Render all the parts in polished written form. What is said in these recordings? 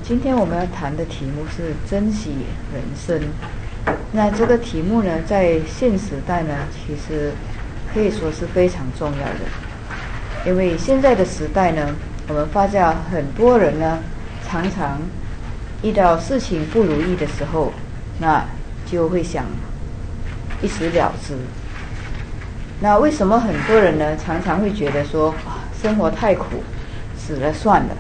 今天我们要谈的题目是珍惜人生。那这个题目呢，在现时代呢，其实可以说是非常重要的。因为现在的时代呢，我们发现很多人呢，常常遇到事情不如意的时候，那就会想一死了之。那为什么很多人呢，常常会觉得说，生活太苦，死了算了？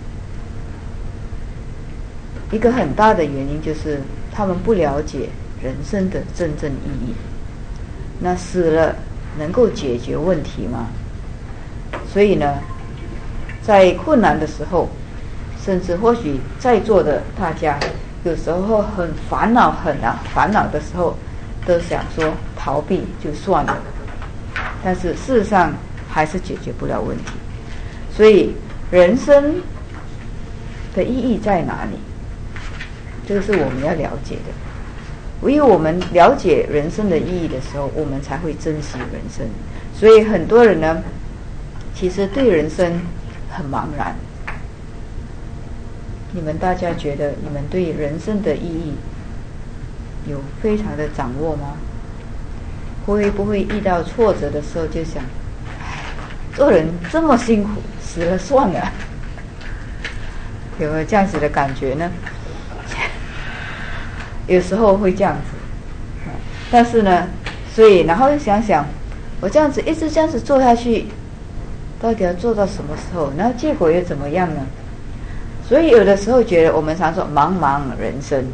一个很大的原因就是他们不了解人生的真正意义。那死了能够解决问题吗？所以呢，在困难的时候，甚至或许在座的大家有时候很烦恼的时候，都想说逃避就算了，但是事实上还是解决不了问题。所以人生的意义在哪里？这个是我们要了解的。唯有我们了解人生的意义的时候，我们才会珍惜人生。所以很多人呢，其实对人生很茫然。你们大家觉得你们对人生的意义有非常的掌握吗？会不会遇到挫折的时候就想，做人这么辛苦，死了算了？有没有这样子的感觉呢？有时候会这样子，但是呢，所以然后又想想，我这样子一直这样子做下去，到底要做到什么时候？然后结果又怎么样呢？所以有的时候觉得，我们常说茫茫人生。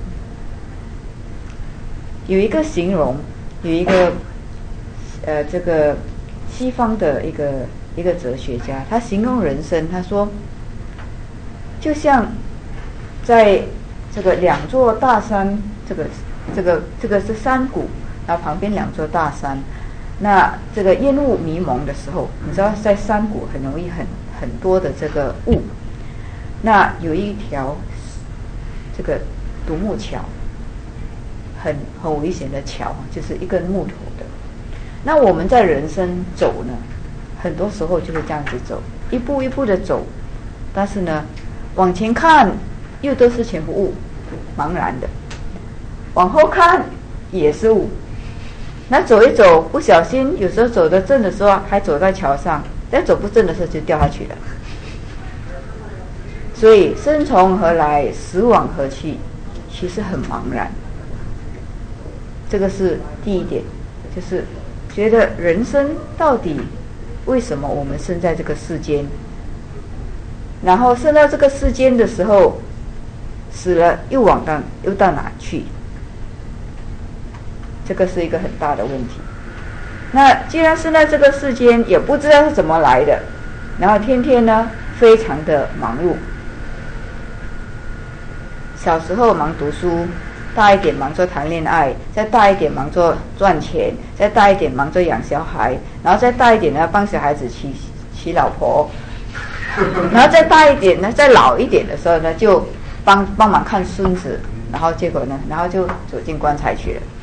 有一个形容，有一个这个西方的一个哲学家，他形容人生，他说，就像在这个两座大山，这个是山谷，然后旁边两座大山。那这个烟雾迷蒙的时候，你知道在山谷很容易很多的这个雾。那有一条这个独木桥，很危险的桥，就是一根木头的。那我们在人生走呢，很多时候就会这样子走，一步一步的走，但是呢，往前看又都是全部雾，茫然的；往后看也是雾。那走一走，不小心有时候走得正的时候还走在桥上，但走不正的时候就掉下去了。所以生从何来，死往何去，其实很茫然。这个是第一点，就是觉得人生到底为什么我们生在这个世间，然后生到这个世间的时候，死了又到哪去？这个是一个很大的问题。那既然生在这个世间，也不知道是怎么来的，然后天天呢非常的忙碌。小时候忙读书，大一点忙着谈恋爱，再大一点忙着赚钱，再大一点忙着养小孩，然后再大一点呢帮小孩子娶老婆，然后再大一点呢，再老一点的时候呢，就帮忙看孙子，然后结果呢，然后就走进棺材去了，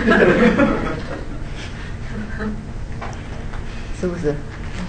是不是？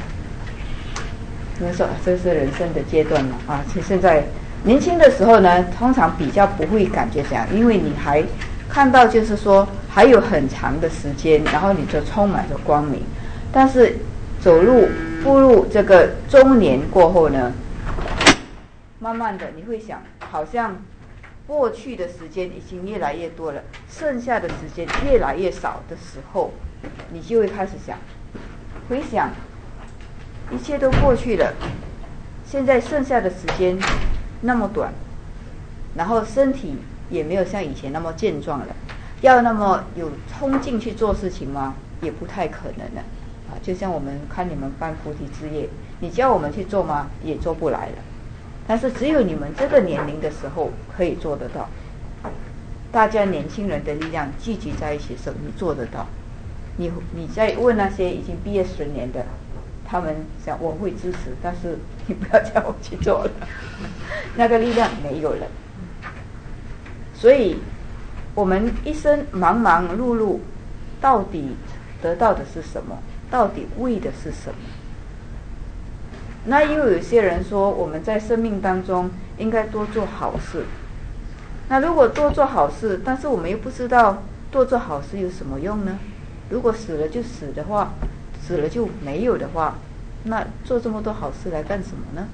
你说这是人生的阶段嘛？其实现在年轻的时候呢，通常比较不会感觉这样，因为你还看到就是说还有很长的时间，然后你就充满着光明。但是步入这个中年过后呢，慢慢的你会想，好像过去的时间已经越来越多了，剩下的时间越来越少的时候，你就会开始回想，一切都过去了，现在剩下的时间那么短，然后身体也没有像以前那么健壮了，要那么有冲劲去做事情吗？也不太可能了。就像我们看你们办菩提之业，你叫我们去做吗？也做不来了。但是只有你们这个年龄的时候可以做得到。大家年轻人的力量聚集在一起的时候，你做得到。你在问那些已经毕业10年的，他们想我会支持，但是你不要叫我去做了，那个力量没有了。所以我们一生忙忙碌碌，到底得到的是什么？到底为的是什么？ 那又有些人说我们在生命当中应该多做好事。那如果多做好事，但是我们又不知道多做好事有什么用呢？如果死了就死的话，死了就没有的话，那做这么多好事来干什么呢？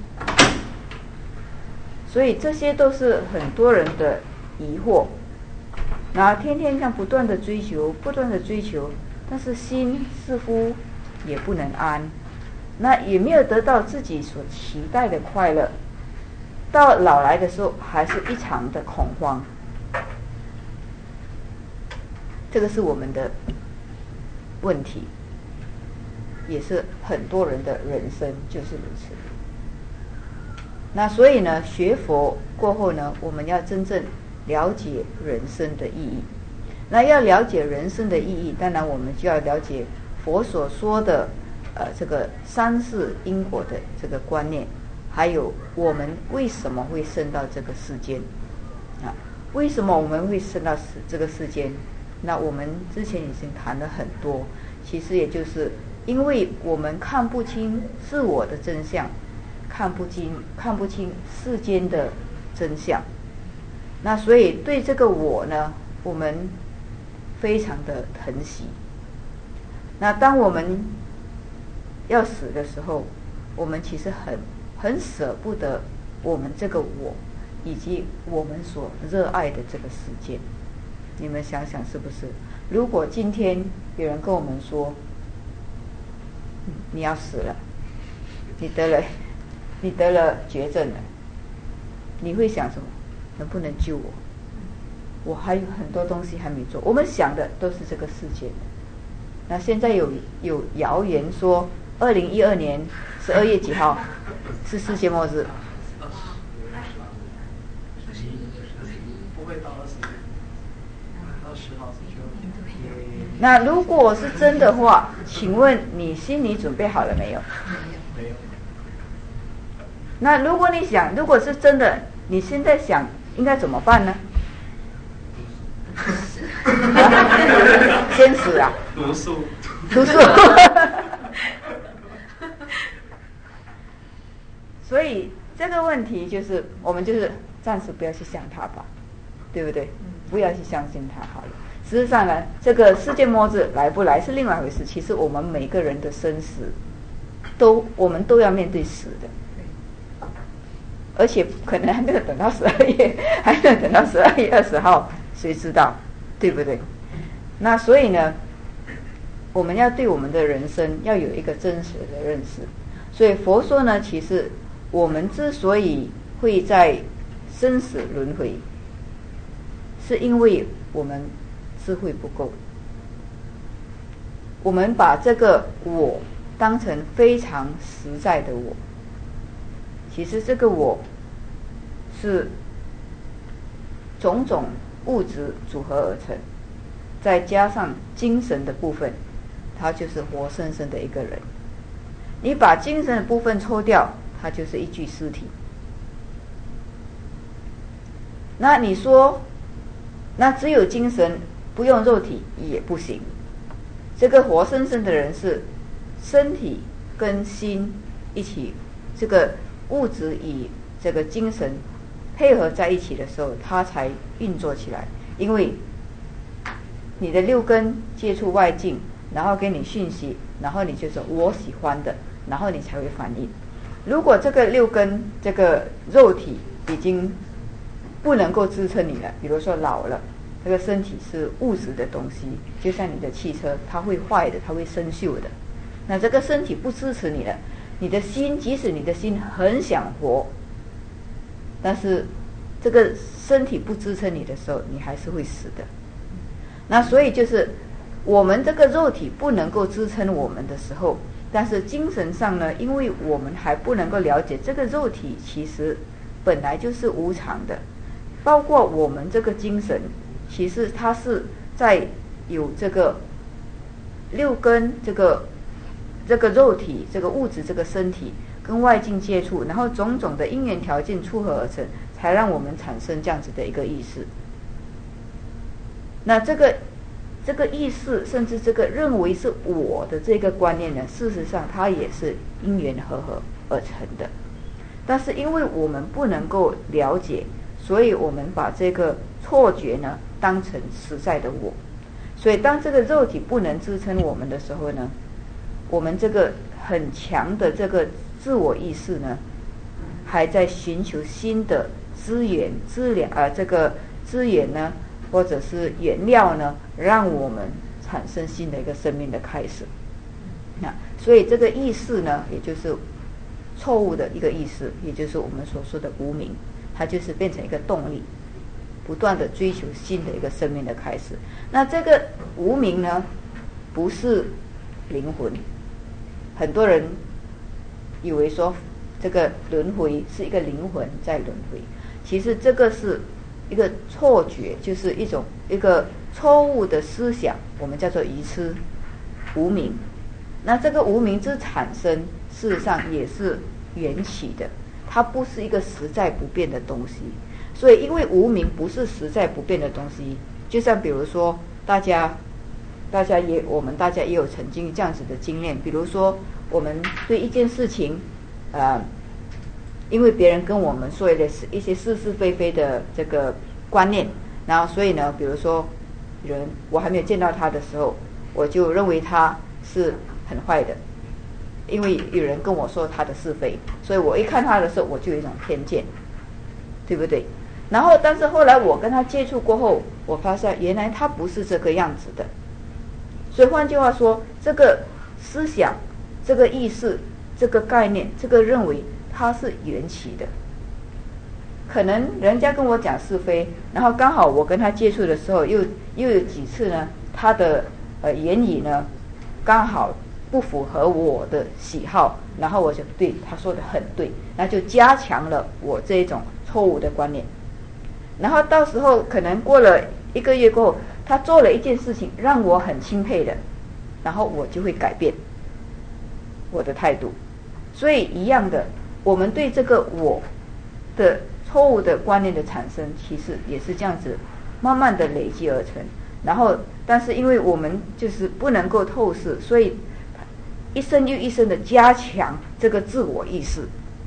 所以这些都是很多人的疑惑。那天天这样不断的追求，但是心似乎也不能安，那也没有得到自己所期待的快乐。到老来的时候还是异常的恐慌，这个是我们的问题，也是很多人的人生就是如此。那所以呢，学佛过后呢，我们要真正了解人生的意义。那要了解人生的意义，当然我们就要了解佛所说的这个三世因果的这个观念，还有我们为什么会生到这个世间啊？为什么我们会生到这个世间？那我们之前已经谈了很多，其实也就是因为我们看不清自我的真相，看不清世间的真相。那所以对这个我呢，我们非常的疼惜。那当我们要死的时候，我们其实很舍不得我们这个我，以及我们所热爱的这个世界。你们想想是不是？如果今天有人跟我们说，你要死了，你得了绝症了，你会想什么？能不能救我？我还有很多东西还没做。我们想的都是这个世界。那现在有谣言说2012年12月几号是世界末日。 不会到20号那如果是真的话，请问你心里准备好了没有？ 没有。 那如果你想，如果是真的，你现在想应该怎么办呢？先死啊！ 读书。 所以这个问题就是，我们就是暂时不要去想它吧，对不对？不要去相信它好了。事实上呢，这个世界末日来不来是另外一回事。其实我们每个人的生死，我们都要面对死的，而且可能还没有等到12月，还没有等到12月20号，谁知道，对不对？那所以呢，我们要对我们的人生要有一个真实的认识。所以佛说呢，其实我们之所以会在生死轮回，是因为我们智慧不够，我们把这个我当成非常实在的我。其实这个我是种种物质组合而成，再加上精神的部分，它就是活生生的一个人。你把精神的部分抽掉，它就是一具尸体。那你说，那只有精神不用肉体也不行。这个活生生的人是身体跟心一起，这个物质与这个精神配合在一起的时候，它才运作起来。因为你的六根接触外境，然后给你讯息，然后你就说我喜欢的，然后你才会反应。如果这个六根这个肉体已经不能够支撑你了，比如说老了，这个身体是物质的东西，就像你的汽车，它会坏的，它会生锈的。那这个身体不支持你了，你的心，即使你的心很想活，但是这个身体不支撑你的时候，你还是会死的。那所以就是我们这个肉体不能够支撑我们的时候，但是精神上呢，因为我们还不能够了解这个肉体其实本来就是无常的，包括我们这个精神，其实它是在有这个六根这个肉体这个物质这个身体跟外境接触，然后种种的因缘条件撮合而成，才让我们产生这样子的一个意识。那这个意识，甚至这个认为是我的这个观念呢，事实上它也是因缘和合。 而成的。但是因为我们不能够了解，所以我们把这个错觉呢当成实在的我。所以当这个肉体不能支撑我们的时候呢，我们这个很强的这个自我意识呢，还在寻求新的资源这个资源呢，或者是原料呢，让我们产生新的一个生命的开始。所以这个意识呢，也就是错误的一个意识，也就是我们所说的无明，它就是变成一个动力，不断的追求新的一个生命的开始。那这个无明呢，不是灵魂。很多人以为说这个轮回是一个灵魂在轮回，其实这个是一个错觉，就是一个错误的思想，我们叫做愚痴无明。那这个无明之产生，事实上也是缘起的，它不是一个实在不变的东西。所以因为无明不是实在不变的东西，就像比如说大家也有曾经这样子的经验，比如说我们对一件事情因为别人跟我们说一些是是非非的这个观念，然后所以呢，比如说我还没有见到他的时候，我就认为他是很坏的，因为有人跟我说他的是非，所以我一看他的时候，我就有一种偏见，对不对？然后但是后来我跟他接触过后，我发现原来他不是这个样子的。所以换句话说，这个思想、这个意识、这个概念、这个认为，它是缘起的。可能人家跟我讲是非，然后刚好我跟他接触的时候，又有几次呢，他的言语呢刚好不符合我的喜好，然后我就对他说的很对，那就加强了我这一种错误的观念。然后到时候可能过了1个月过后，他做了一件事情让我很钦佩的，然后我就会改变我的态度。所以一样的，我们对这个我的错误的观念的产生，其实也是这样子慢慢的累积而成。然后但是因为我们就是不能够透视，所以一生又一生的加强这个自我意识。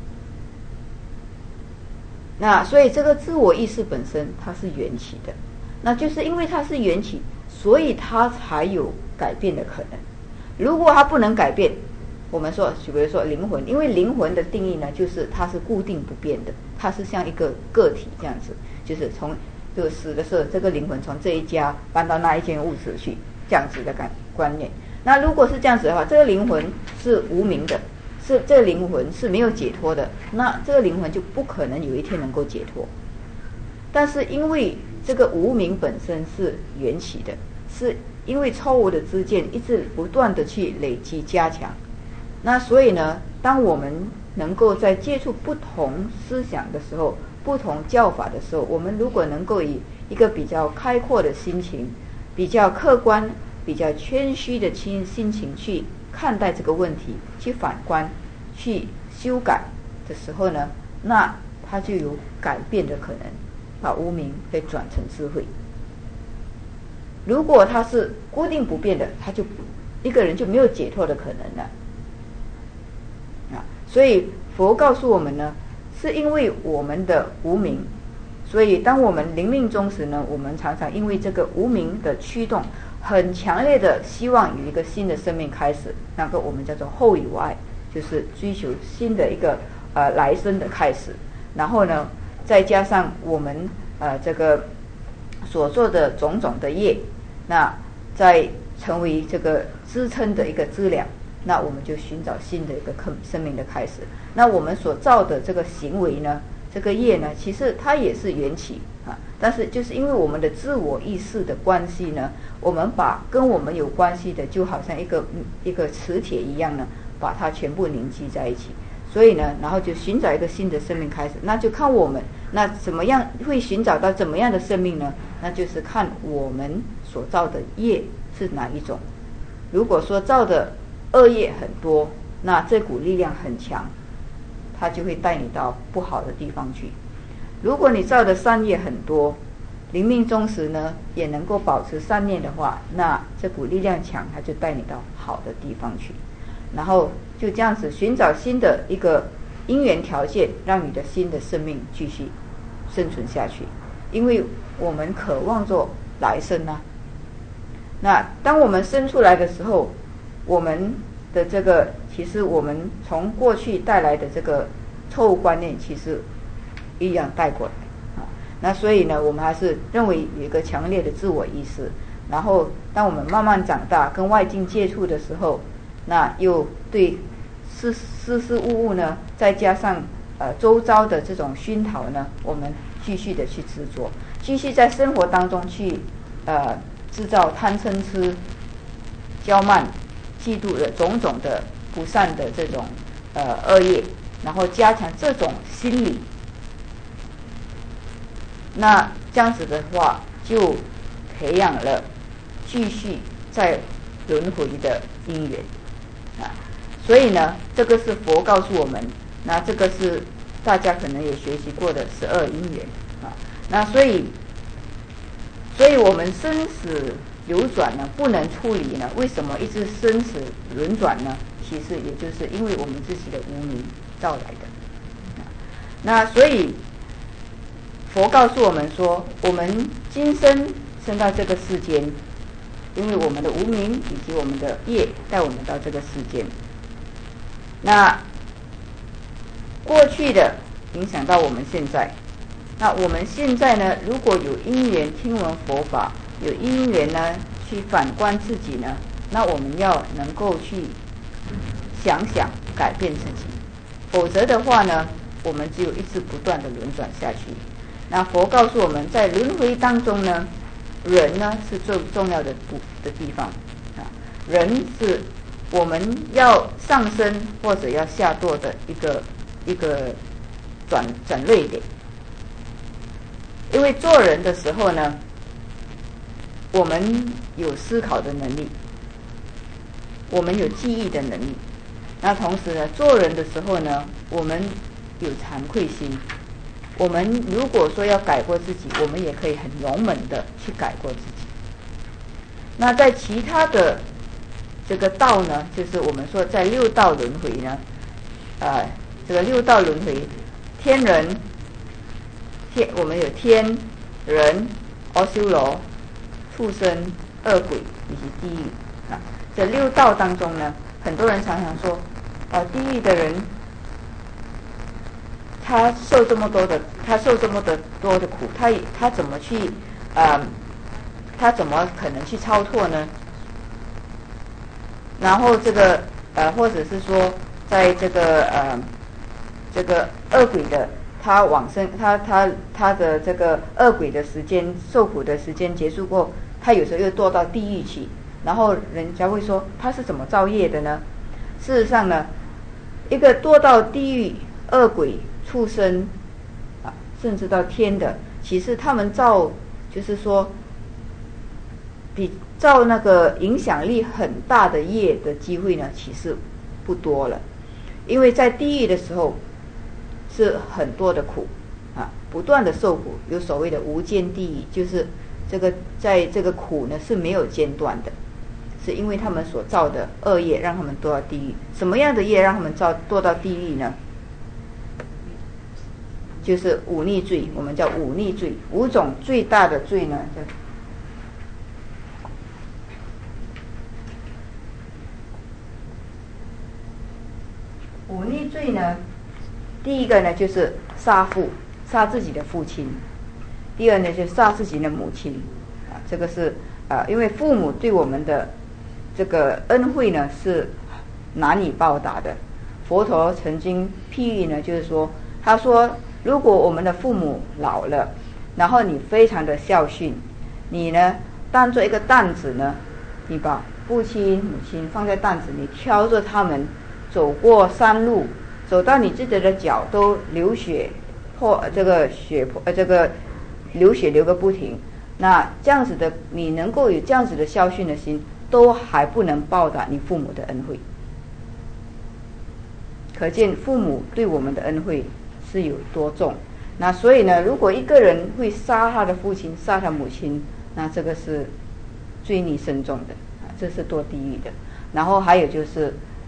那所以这个自我意识本身它是缘起的，那就是因为它是缘起，所以它才有改变的可能。如果它不能改变，我们说比如说灵魂，因为灵魂的定义呢，就是它是固定不变的，它是像一个个体这样子，就是从这个死的时候，这个灵魂从这一家搬到那一间屋子去，这样子的观念。那如果是这样子的话，这个灵魂是无明的，是这个灵魂是没有解脱的，那这个灵魂就不可能有一天能够解脱。但是因为这个无明本身是缘起的，是因为错误的知见一直不断的去累积加强，那所以呢，当我们能够在接触不同思想的时候，不同教法的时候，我们如果能够以一个比较开阔的心情，比较客观、比较谦虚的心情去看待这个问题，去反观、去修改的时候呢，那它就有改变的可能，把无明被转成智慧。如果它是固定不变的，它就一个人就没有解脱的可能了。所以佛告诉我们呢，是因为我们的无明，所以当我们临命终时呢，我们常常因为这个无明的驱动，很强烈的希望有一个新的生命开始，那个我们叫做后有爱，就是追求新的一个来生的开始。然后呢，再加上我们这个所做的种种的业，那再成为这个支撑的一个资粮，那我们就寻找新的一个生命的开始。那我们所造的这个行为呢，这个业呢，其实它也是缘起但是就是因为我们的自我意识的关系呢，我们把跟我们有关系的，就好像一个磁铁一样呢，把它全部凝聚在一起。所以呢，然后就寻找一个新的生命开始，那就看我们那怎么样会寻找到怎么样的生命呢？那就是看我们所造的业是哪一种。如果说造的恶业很多，那这股力量很强，它就会带你到不好的地方去。如果你造的善业很多，临命终时呢也能够保持善念的话，那这股力量强，它就带你到好的地方去。 然后就这样子寻找新的一个因缘条件，让你的新的生命继续生存下去。因为我们渴望做来生啊。那当我们生出来的时候，我们的这个其实我们从过去带来的这个错误观念，其实一样带过来啊。那所以呢，我们还是认为有一个强烈的自我意识。然后当我们慢慢长大，跟外境接触的时候，那又对事物呢，再加上周遭的这种熏陶呢，我们继续的去执着，继续在生活当中去制造贪嗔痴、骄慢、嫉妒的种种的不善的这种恶业，然后加强这种心理。那这样子的话，就培养了继续在轮回的因缘啊。所以呢，这个是佛告诉我们，那这个是大家可能也学习过的12因缘啊。那所以我们生死流转呢，不能处理呢，为什么一直生死轮转呢？其实也就是因为我们自己的无明造来的。那所以佛告诉我们说，我们今生生到这个世间，因为我们的无明以及我们的业带我们到这个世间。那过去的影响到我们现在，那我们现在呢，如果有因缘听闻佛法，有因缘呢去反观自己呢，那我们要能够去想想改变自己，否则的话呢，我们只有一直不断的轮转下去。那佛告诉我们，在轮回当中呢，人呢是最重要的地方啊，人是我们要上升或者要下堕的一个转捩点。因为做人的时候呢，我们有思考的能力，我们有记忆的能力。那同时呢，做人的时候呢，我们有惭愧心。我们如果说要改过自己，我们也可以很勇猛的去改过自己。那在其他的这个道呢，就是我们说在六道轮回呢，这个六道轮回，我们有天、人、阿修罗、畜生、恶鬼以及地狱啊。这六道当中呢，很多人常常说，地狱的人他受这么多的苦，他怎么去他怎么可能去超脱呢？然后这个或者是说，在这个恶鬼的他往生，他的这个恶鬼的时间受苦的时间结束过，他有时候又堕到地狱去，然后人家会说他是怎么造业的呢？事实上呢，一个堕到地狱、恶鬼、畜生甚至到天的，其实他们就是说比造那个影响力很大的业的机会呢，其实不多了。因为在地狱的时候是很多的苦不断的受苦，有所谓的无间地狱，就是这个在这个苦呢是没有间断的，是因为他们所造的恶业让他们堕到地狱。什么样的业让他们堕到地狱呢？就是五逆罪，我们叫五逆罪。五种最大的罪呢，叫五逆罪呢，第一个呢就是杀父，杀自己的父亲；第二呢就是杀自己的母亲这个是因为父母对我们的这个恩惠呢是难以报答的。佛陀曾经譬喻呢，就是说，他说，如果我们的父母老了，然后你非常的孝顺，你呢当做一个担子呢，你把父亲母亲放在担子，你挑着他们走过山路，走到你自己的脚都流血流血流个不停，那这样子的，你能够有这样子的孝顺的心，都还不能报答你父母的恩惠。可见父母对我们的恩惠是有多重。那所以呢，如果一个人会杀他的父亲、杀他母亲，那这个是罪孽深重的这是堕地狱的。然后还有就是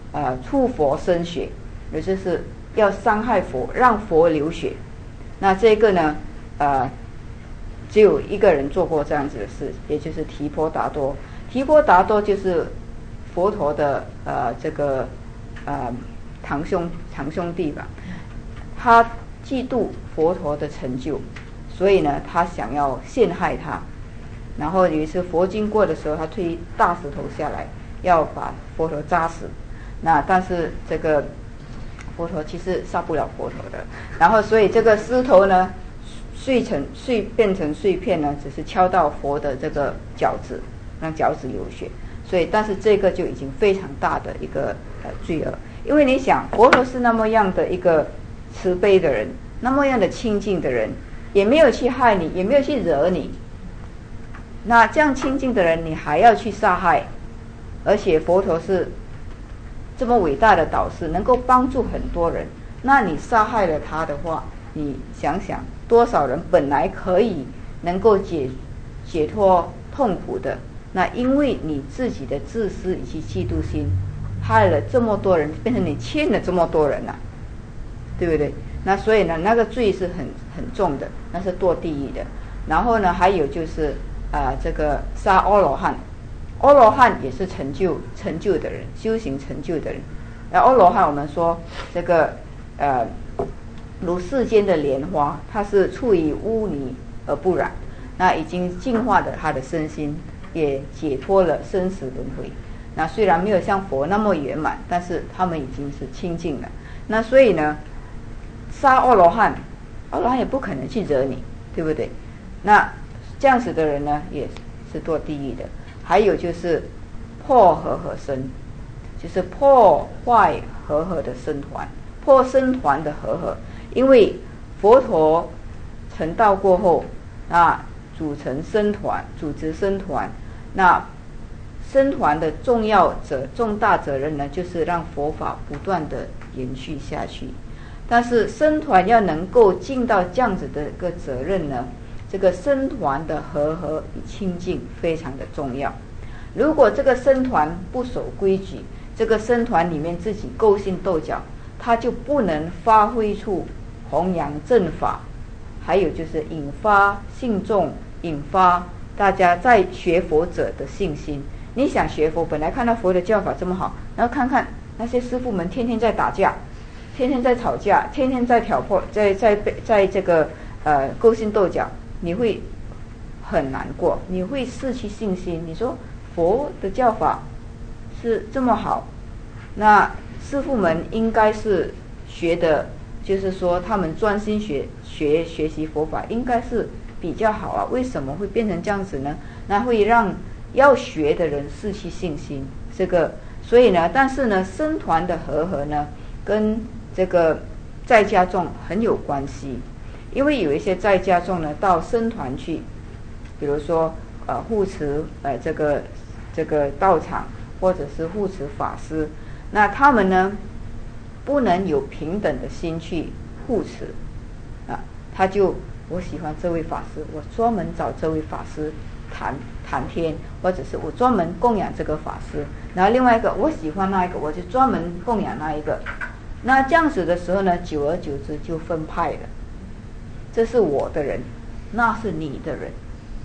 触佛生血，也就是要伤害佛，让佛流血。那这个呢，只有一个人做过这样子的事，也就是提婆达多。提婆达多就是佛陀的这个堂兄弟吧。他嫉妒佛陀的成就，所以呢，他想要陷害他。然后有一次佛经过的时候，他推大石头下来，要把佛陀扎死。那但是这个佛陀其实杀不了佛陀的。然后所以这个石头呢，变成碎片呢，只是敲到佛的这个脚趾，让脚趾流血。所以但是这个就已经非常大的一个罪恶。因为你想，佛陀是那么样的一个慈悲的人，那么样的清净的人，也没有去害你，也没有去惹你。那这样清净的人，你还要去杀害？而且佛陀是这么伟大的导师，能够帮助很多人。那你杀害了他的话，你想想，多少人本来可以能够解脱痛苦的，那因为你自己的自私以及嫉妒心，害了这么多人，变成你欠了这么多人对不对？那所以呢，那个罪是很重的，那是堕地狱的。然后呢，还有就是这个杀阿罗汉。阿罗汉也是成就的人，修行成就的人。阿罗汉我们说这个如世间的莲花，它是处于污泥而不染，那已经净化了他的身心，也解脱了生死轮回。那虽然没有像佛那么圆满，但是他们已经是清净了。那所以呢，杀阿罗汉也不可能去惹你，对不对？那这样子的人呢，也是堕地狱的。还有就是破和合身，就是破坏和合的僧团，破僧团的和合。因为佛陀成道过后组织僧团，那僧团的重大责任呢，就是让佛法不断的延续下去。但是僧团要能够尽到这样子的一个责任呢，这个僧团的和合与清净非常的重要。如果这个僧团不守规矩，这个僧团里面自己勾心斗角，他就不能发挥出弘扬正法，还有就是引发信众，引发大家在学佛者的信心。你想学佛，本来看到佛的教法这么好，然后看看那些师父们天天在打架，天天在吵架，天天在挑拨，在这个勾心斗角，你会很难过，你会失去信心。你说佛的教法是这么好，那师父们应该是学的，就是说他们专心学习佛法，应该是比较好为什么会变成这样子呢？那会让要学的人失去信心。这个所以呢，但是呢，僧团的和合呢，跟这个在家众很有关系。因为有一些在家众呢，到僧团去，比如说护持这个道场，或者是护持法师，那他们呢不能有平等的心去护持他就我喜欢这位法师，我专门找这位法师谈天，或者是我专门供养这个法师。然后另外一个我喜欢那一个，我就专门供养那一个。那这样子的时候呢，久而久之就分派了，这是我的人，那是你的人。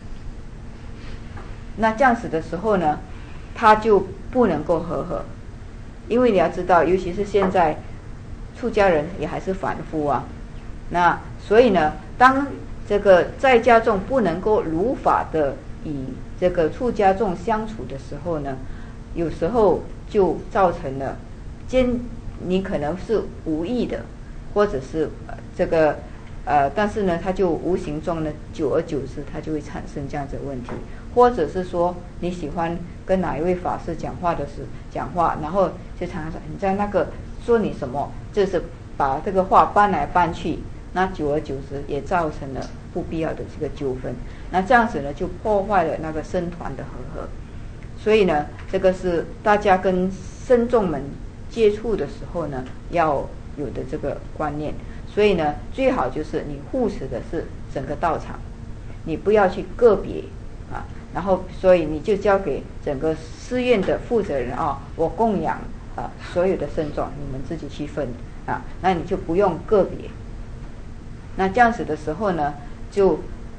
那这样子的时候呢，他就不能够和合。因为你要知道，尤其是现在出家人也还是凡夫那所以呢，当这个在家众不能够如法的与这个出家众相处的时候呢，有时候就造成了你可能是无意的，或者是这个但是呢，他就无形中呢，久而久之，他就会产生这样子的问题。或者是说你喜欢跟哪一位法师讲话，然后就常常说你在那个说你什么，就是把这个话搬来搬去，那久而久之也造成了不必要的这个纠纷。那这样子呢，就破坏了那个僧团的和合。所以呢，这个是大家跟僧众们接触的时候呢，要有的这个观念。所以呢，最好就是你护持的是整个道场，你不要去个别然后所以你就交给整个寺院的负责人我供养所有的圣众你们自己去分那你就不用个别。那这样子的时候呢，就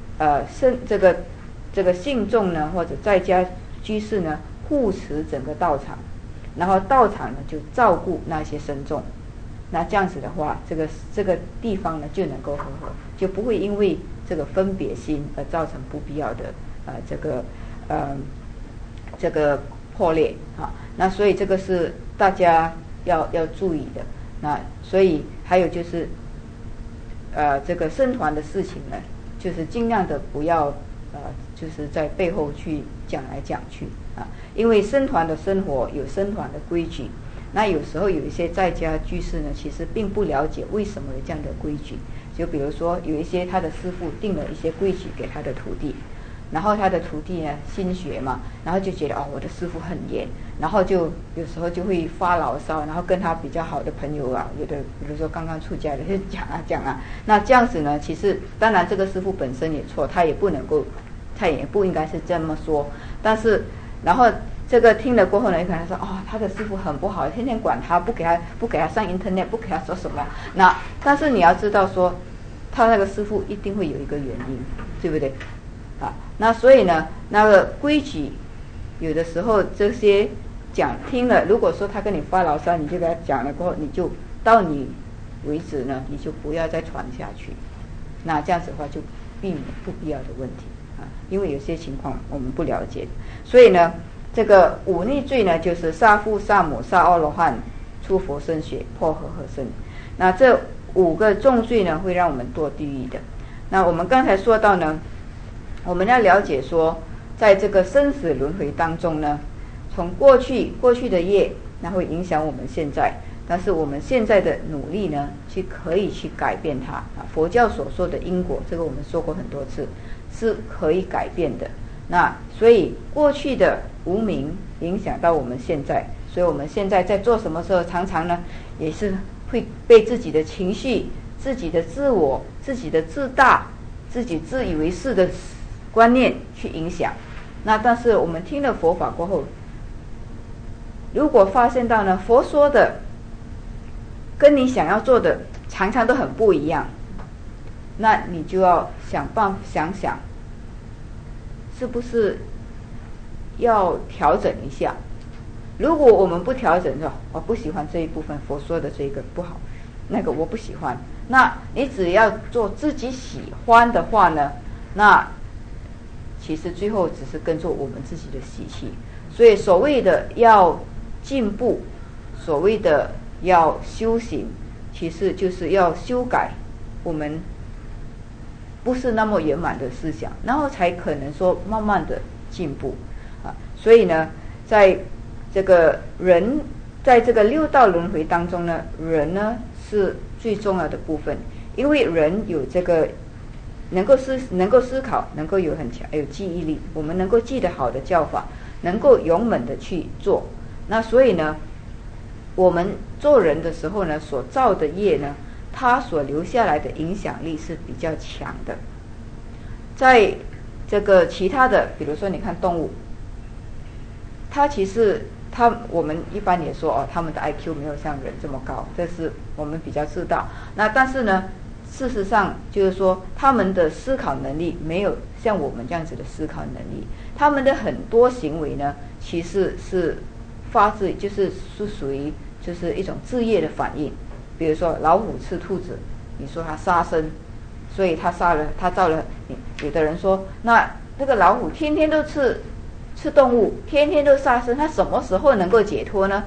这个信众呢或者在家居士呢护持整个道场，然后道场呢就照顾那些僧众。那这样子的话，这个地方呢就能够和合，就不会因为这个分别心而造成不必要的这个破裂那所以这个是大家要注意的。那所以还有就是这个僧团的事情呢，就是尽量的不要就是在背后去讲来讲去因为僧团的生活有僧团的规矩。那有时候有一些在家居士呢，其实并不了解为什么有这样的规矩。就比如说有一些他的师父定了一些规矩给他的徒弟，然后他的徒弟呢新学嘛，然后就觉得我的师父很严，然后就有时候就会发牢骚，然后跟他比较好的朋友有的比如说刚刚出家的就讲那这样子呢，其实当然这个师父本身也错，他也不应该是这么说，但是然后这个听了过后呢，有可能说他的师父很不好，天天管他，不给他上 internet， 不给他说什么。那但是你要知道说，他那个师父一定会有一个原因，对不对那所以呢，那个规矩有的时候这些讲听了，如果说他跟你发牢骚，你就给他讲了过后，你就到你为止呢，你就不要再传下去。那这样子的话就避免不必要的问题因为有些情况我们不了解。所以呢，这个五逆罪呢，就是杀父杀母杀阿罗汉出佛身血破和合身。那这5个重罪呢，会让我们堕地狱的。那我们刚才说到呢，我们要了解说，在这个生死轮回当中呢，从过去的业，那会影响我们现在，但是我们现在的努力呢，可以去改变它佛教所说的因果，这个我们说过很多次，是可以改变的。那所以过去的无明影响到我们现在，所以我们现在在做什么时候，常常呢也是会被自己的情绪、自己的自我、自己的自大、自己自以为是的观念去影响。那但是我们听了佛法过后，如果发现到呢，佛说的跟你想要做的常常都很不一样，那你就要想想是不是要调整一下。如果我们不调整的，我不喜欢这一部分，佛说的这个不好，那个我不喜欢，那你只要做自己喜欢的话呢，那其实最后只是跟着我们自己的习气。所以所谓的要进步，所谓的要修行，其实就是要修改我们不是那么圆满的思想，然后才可能说慢慢的进步所以呢，在这个人在这个6道轮回当中呢，人呢是最重要的部分，因为人有这个能够思考，能够有很强有记忆力，我们能够记得好的教法，能够勇猛的去做。那所以呢，我们做人的时候呢，所造的业呢，它所留下来的影响力是比较强的。在这个其他的，比如说你看动物，它其实我们一般也说他们的 IQ 没有像人这么高，这是我们比较知道。那但是呢，事实上就是说他们的思考能力没有像我们这样子的思考能力，他们的很多行为呢，其实是发自是属于就是一种自业的反应。比如说老虎吃兔子，你说它杀生，所以它造了。有的人说，那个老虎天天都吃动物，天天都杀生，它什么时候能够解脱呢？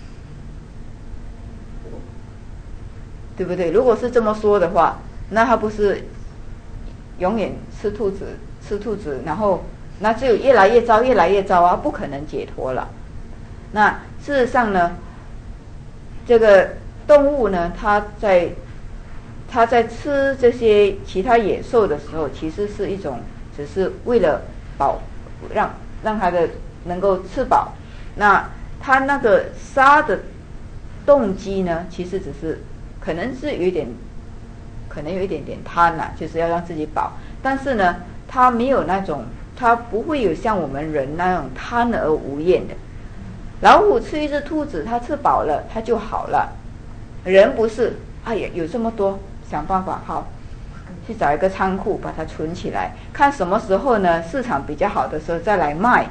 对不对？如果是这么说的话，那它不是永远吃兔子，然后那只有越来越糟不可能解脱了。那事实上呢，这个动物呢，它在吃这些其他野兽的时候，其实是一种只是为了让它的能够吃饱。那它那个杀的动机呢，其实只是可能有一点点贪就是要让自己饱。但是呢，它没有那种，它不会有像我们人那种贪而无厌的。 老虎吃一只兔子，它吃饱了，它就好了。人不是，哎呀，有这么多，想办法好，去找一个仓库把它存起来，看什么时候呢市场比较好的时候再来卖，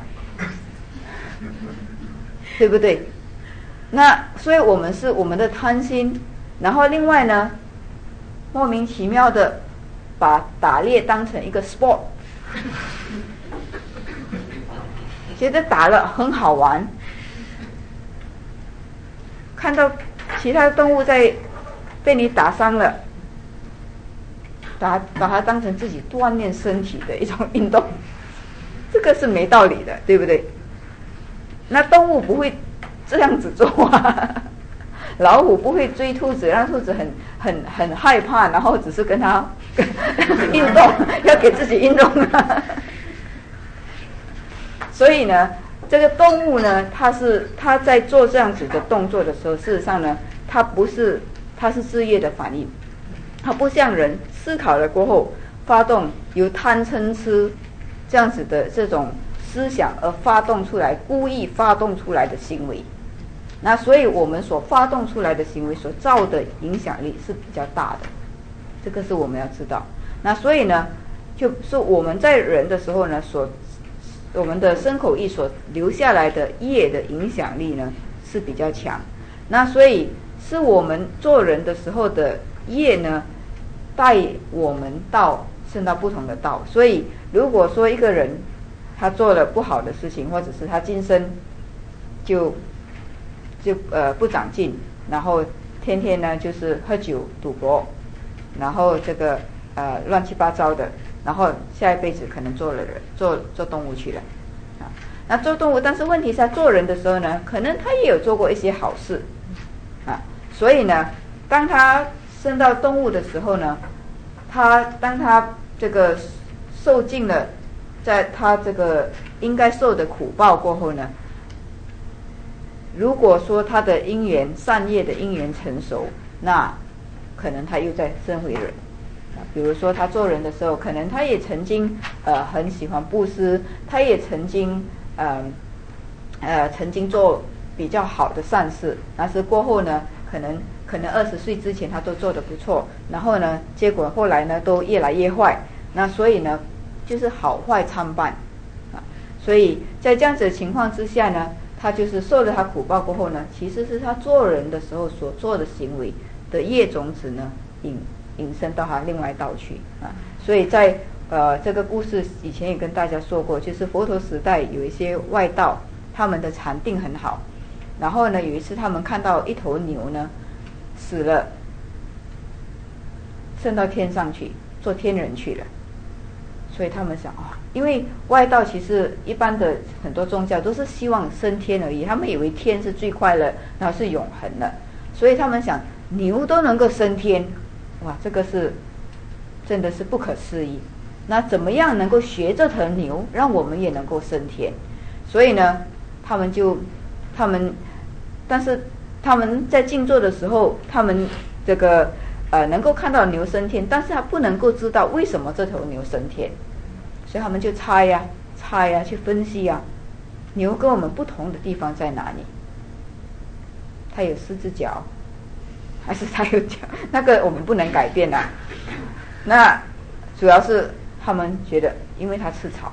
对不对？那所以我们的贪心，然后另外呢，莫名其妙的把打猎当成一个 sport， 觉得打了很好玩，看到其他的动物在被你打伤了，把它当成自己锻炼身体的一种运动，这个是没道理的，对不对？那动物不会这样子做啊，老虎不会追兔子，让兔子很害怕，然后只是跟它运动，要给自己运动啊。所以呢，这个动物呢，它在做这样子的动作的时候，事实上呢，它是自业的反应，它不像人思考了过后发动由贪嗔痴这样子的这种思想而发动出来，故意发动出来的行为。那所以我们所发动出来的行为所造的影响力是比较大的，这个是我们要知道。那所以呢，就是我们在人的时候呢，我们的身口意所留下来的业的影响力呢是比较强。那所以是我们做人的时候的业呢，带我们升到不同的道。所以如果说一个人他做了不好的事情，或者是他今生就不长进，然后天天呢就是喝酒赌博，然后这个乱七八糟的，然后下一辈子可能做动物去了啊。那做动物，但是问题是他做人的时候呢，可能他也有做过一些好事啊。所以呢，当他升到动物的时候呢，当他这个受尽了在他这个应该受的苦报过后呢，如果说他的因缘善业的因缘成熟，那可能他又再生回人。比如说他做人的时候，可能他也曾经很喜欢布施，他也曾经做比较好的善事，但是过后呢，可能20岁之前他都做得不错，然后呢，结果后来呢都越来越坏。那所以呢，就是好坏参半啊。所以在这样子的情况之下呢，他就是受了他苦报过后呢，其实是他做人的时候所做的行为的业种子呢引申到他另外一道去啊。所以在这个故事以前也跟大家说过，就是佛陀时代有一些外道，他们的禅定很好，然后呢有一次他们看到一头牛呢死了，升到天上去做天人去了。所以他们想因为外道其实一般的很多宗教都是希望升天而已，他们以为天是最快乐，然后是永恒的，所以他们想牛都能够升天，哇，这个是真的是不可思议。那怎么样能够学这头牛，让我们也能够升天？所以呢，但是他们在静坐的时候，他们这个能够看到牛升天，但是他不能够知道为什么这头牛升天，所以他们就猜呀去分析呀，牛跟我们不同的地方在哪里？它有4只脚，还是它有脚？那个我们不能改变啊。那主要是他们觉得，因为它吃草。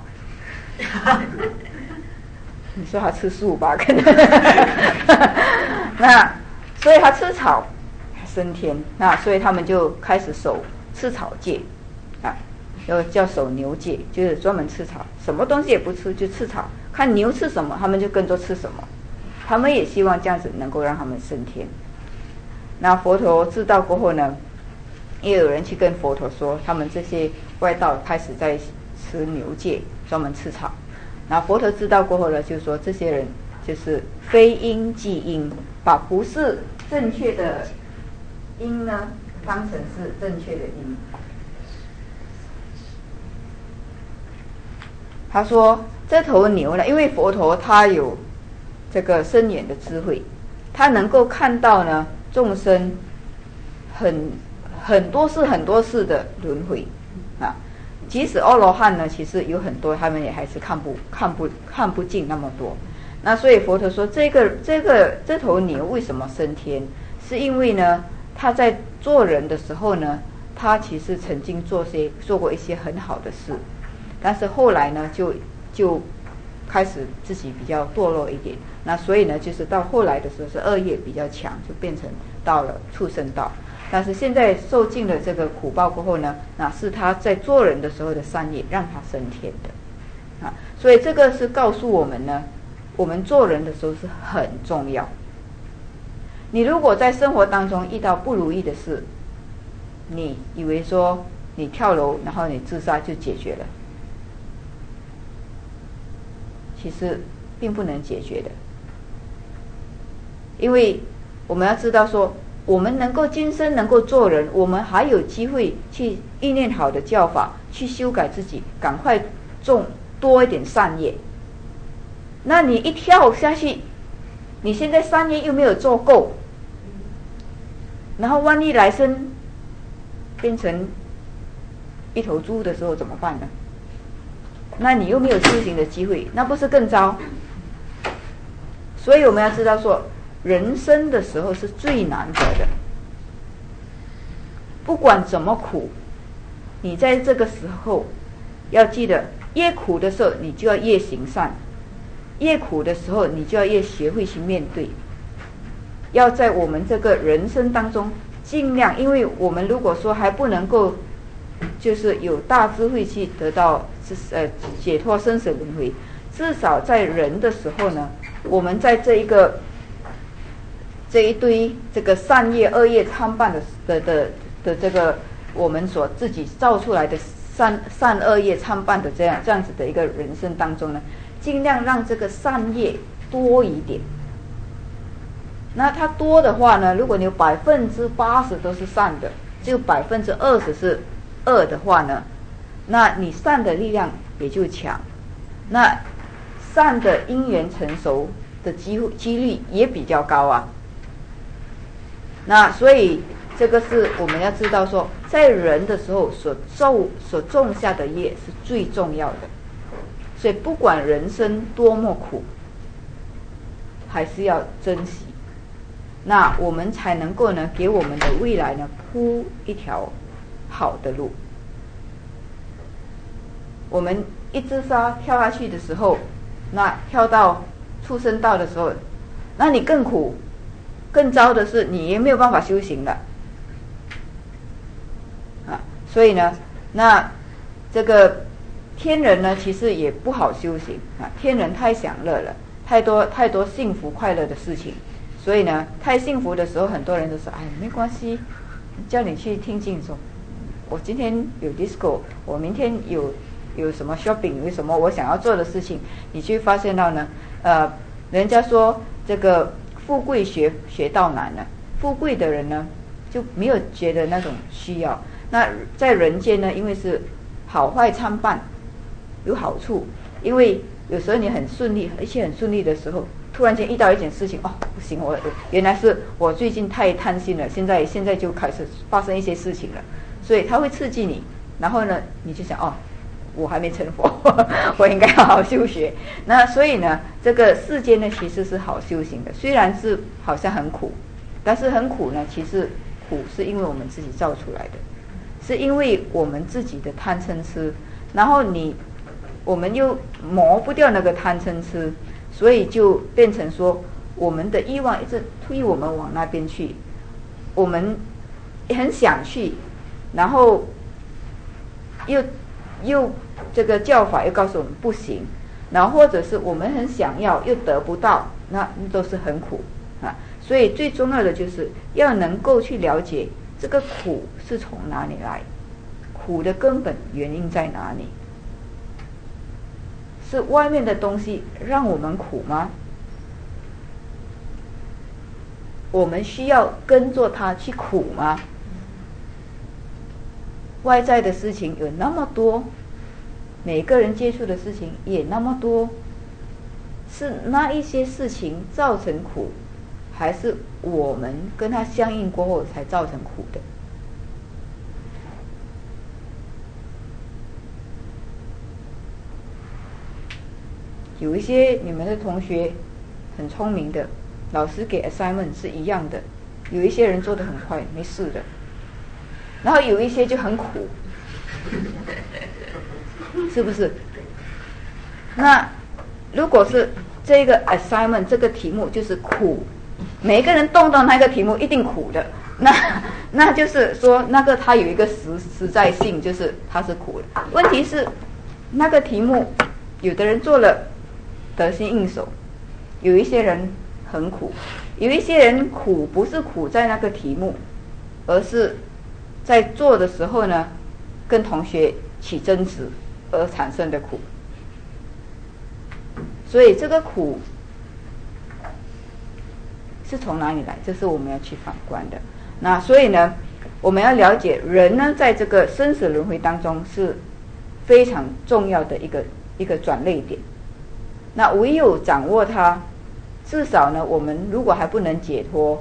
你说它吃素吧，可能。那所以它吃草升天，那所以他们就开始守吃草戒啊，又叫守牛戒，就是专门吃草，什么东西也不吃，就吃草，看牛吃什么他们就跟着吃什么。他们也希望这样子能够让他们升天。那佛陀知道过后呢，也有人去跟佛陀说，他们这些外道开始在吃牛戒，专门吃草。那佛陀知道过后呢，就说这些人就是非因即因，把不是正确的因呢当成是正确的因。他说这头牛呢，因为佛陀他有这个深远的智慧，他能够看到呢众生很多世的轮回啊。即使阿罗汉呢，其实有很多他们也还是看不尽那么多。 那所以佛陀说，这头牛为什么升天？是因为呢，他在做人的时候呢，他其实曾经做过一些很好的事，但是后来呢，就开始自己比较堕落一点。那所以呢，就是到后来的时候是恶业比较强，就变成到了畜生道。但是现在受尽了这个苦报过后呢，那是他在做人的时候的善业让他升天的啊。所以这个是告诉我们呢，我们做人的时候是很重要。你如果在生活当中遇到不如意的事，你以为说你跳楼然后你自杀就解决了，其实并不能解决的。因为我们要知道说，我们能够今生能够做人，我们还有机会去意念好的教法，去修改自己，赶快种多一点善业。那你一跳下去，你现在善业又没有做够，然后万一来生变成一头猪的时候怎么办呢？那你又没有修行的机会，那不是更糟？所以我们要知道说，人生的时候是最难得的，不管怎么苦，你在这个时候要记得，越苦的时候你就要越行善，越苦的时候你就要越学会去面对。要在我们这个人生当中尽量，因为我们如果说还不能够就是有大智慧去得到解脱生死轮回，至少在人的时候呢，我们在这一堆这个善业恶业参半的这个我们所自己造出来的善恶业参半的这样子的一个人生当中呢，尽量让这个善业多一点。那它多的话呢，如果你有80%都是善的，只有20%是恶的话呢，那你善的力量也就强，那善的因缘成熟的几率也比较高啊。那所以这个是我们要知道说，在人的时候所种下的业是最重要的。所以不管人生多么苦，还是要珍惜，那我们才能够呢给我们的未来呢铺一条好的路。我们一只沙跳下去的时候，那跳到畜生道的时候，那你更苦，更糟的是你也没有办法修行了啊。所以呢，那这个天人呢其实也不好修行啊，天人太享乐了，太多幸福快乐的事情，所以呢太幸福的时候，很多人都说，哎，没关系，叫你去听经说，我今天有 disco， 我明天有什么 shopping， 有什么我想要做的事情，你去发现到呢，人家说这个富贵学道难呢，富贵的人呢就没有觉得那种需要。那在人间呢，因为是好坏参半，有好处，因为有时候你很顺利，一切很顺利的时候，突然间遇到一件事情，哦，不行，我原来是我最近太贪心了，现在就开始发生一些事情了，所以它会刺激你，然后呢，你就想，哦，我还没成佛，我应该好好修学。那所以呢，这个世间呢其实是好修行的，虽然是好像很苦，但是很苦呢，其实苦是因为我们自己造出来的，是因为我们自己的贪嗔痴，然后我们又磨不掉那个贪嗔痴，所以就变成说我们的欲望一直推我们往那边去，我们很想去，然后又这个教法又告诉我们不行，然后或者是我们很想要又得不到，那都是很苦啊。所以最重要的就是要能够去了解这个苦是从哪里来，苦的根本原因在哪里？是外面的东西让我们苦吗？我们需要跟着它去苦吗？外在的事情有那么多，每个人接触的事情也那么多，是那一些事情造成苦，还是我们跟它相应过后才造成苦的？有一些你们的同学很聪明的，老师给 assignment 是一样的，有一些人做得很快没事的，然后有一些就很苦，是不是？那如果是这个 assignment 这个题目就是苦，每个人动到那个题目一定苦的，那就是说那个它有一个实在性，就是它是苦的。问题是那个题目有的人做了得心应手，有一些人很苦，有一些人苦不是苦在那个题目，而是在做的时候呢跟同学起争执而产生的苦。所以这个苦是从哪里来，这是我们要去反观的。那所以呢我们要了解人呢在这个生死轮回当中是非常重要的一个转捩点，那唯有掌握它，至少呢我们如果还不能解脱，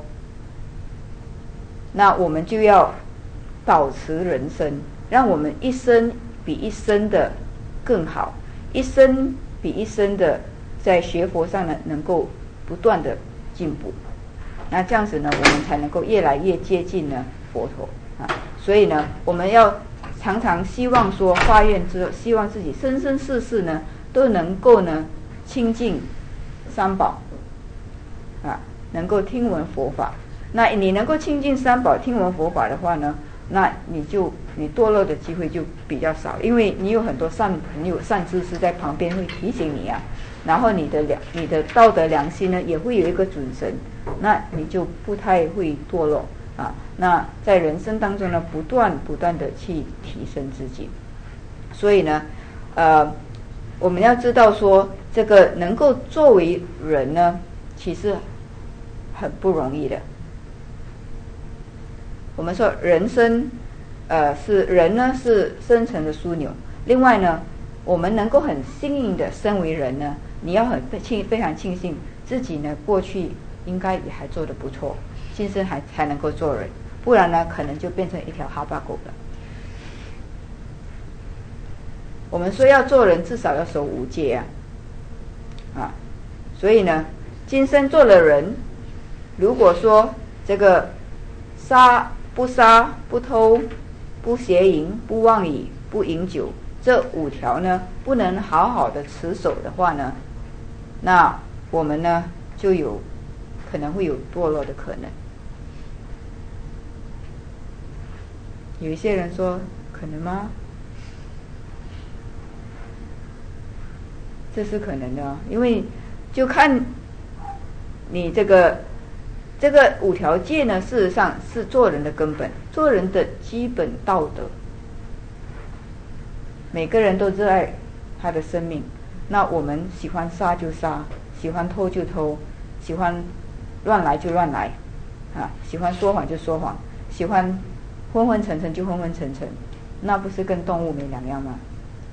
那我们就要保持人生，让我们一生比一生的更好，一生比一生的在学佛上呢能够不断的进步，那这样子呢我们才能够越来越接近呢佛陀啊。所以呢我们要常常希望说发愿之后，希望自己生生世世呢都能够呢亲近三宝啊，能够听闻佛法。那你能够亲近三宝听闻佛法的话呢，那你堕落的机会就比较少，因为你有很多善朋友善知识在旁边会提醒你啊，然后你的道德良心呢也会有一个准绳，那你就不太会堕落啊。那在人生当中呢不断的去提升自己。所以呢我们要知道说这个能够作为人呢其实很不容易的。我们说人生是人呢是生成的枢纽，另外呢我们能够很幸运的身为人呢，你要非常庆幸自己呢过去应该也还做得不错，今生才能够做人，不然呢可能就变成一条哈巴狗了。我们说要做人至少要守五戒啊，所以呢今生做了人，如果说这个不杀不偷不邪淫不妄语不饮酒这5条呢不能好好的持守的话呢，那我们呢就有可能会有堕落的可能。有一些人说可能吗？这是可能的，因为就看你这个5条戒呢，事实上是做人的根本，做人的基本道德。每个人都热爱他的生命，那我们喜欢杀就杀，喜欢偷就偷，喜欢乱来就乱来啊，喜欢说谎就说谎，喜欢昏昏沉沉就昏昏沉沉，那不是跟动物没两样吗？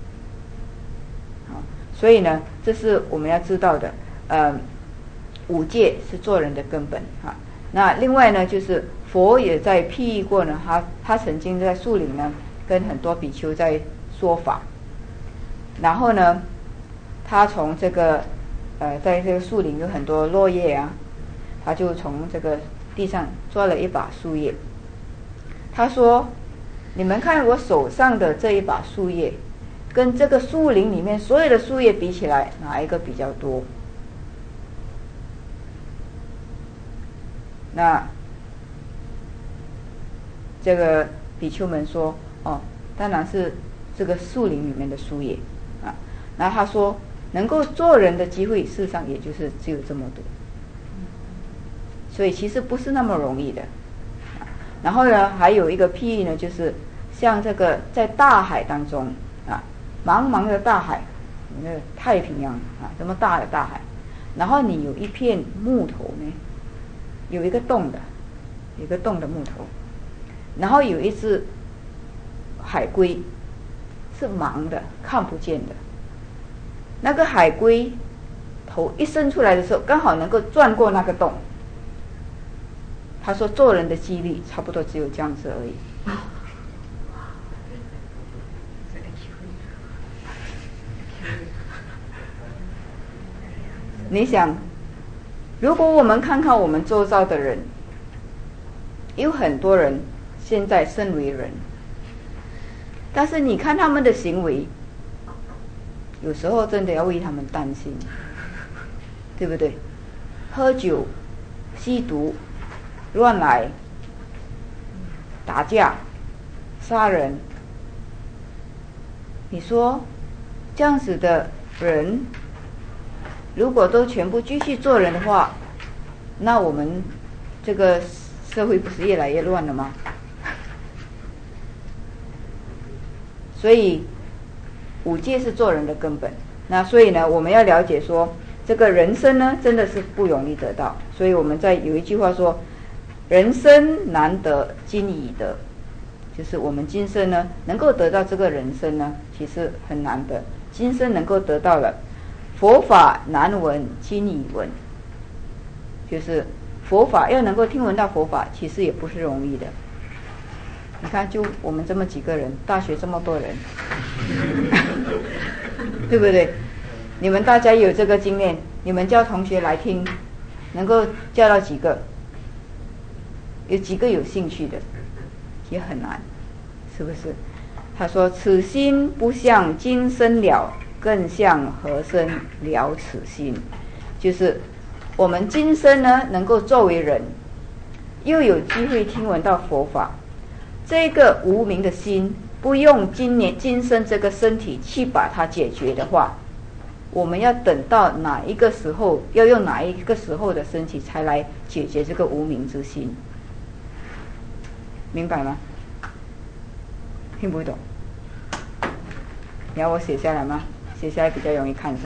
所以呢这是我们要知道的5戒是做人的根本啊。那另外呢就是佛也在譬喻过呢，他曾经在树林呢跟很多比丘在说法，然后呢他从这个在这个树林有很多落叶啊，他就从这个地上抓了一把树叶，他说你们看我手上的这一把树叶跟这个树林里面所有的树叶比起来，哪一个比较多？那这个比丘们说当然是这个树林里面的树叶啊。然后他说能够做人的机会事实上也就是只有这么多，所以其实不是那么容易的。然后呢还有一个譬喻呢，就是像这个在大海当中啊，茫茫的大海，那个太平洋啊，这么大的大海，然后你有一片木头呢，有一个洞的木头，然后有一只海龟是盲的看不见的，那个海龟头一伸出来的时候刚好能够转过那个洞。他说做人的几率差不多只有这样子而已。你想如果我们看看我们周遭的人，有很多人现在身为人，但是你看他们的行为，有时候真的要为他们担心，对不对？喝酒、吸毒、乱来、打架、杀人，你说这样子的人如果都全部继续做人的话，那我们这个社会不是越来越乱了吗？所以五戒是做人的根本。那所以呢，我们要了解说，这个人生呢真的是不容易得到。所以我们在有一句话说，人生难得今已得，就是我们今生呢能够得到这个人生呢，其实很难得。今生能够得到了，佛法难闻今已闻，就是佛法要能够听闻到佛法，其实也不是容易的。你看，就我们这么几个人，大学这么多人，对不对？你们大家有这个经验，你们叫同学来听，能够叫到几个？有几个有兴趣的？也很难，是不是？他说：“此心不向今生了，更向何生了此心？”就是我们今生呢，能够作为人，又有机会听闻到佛法，这个无明的心，不用今生这个身体去把它解决的话，我们要等到哪一个时候，要用哪一个时候的身体才来解决这个无明之心？明白吗？听不懂？你要我写下来吗？写下来比较容易看一下。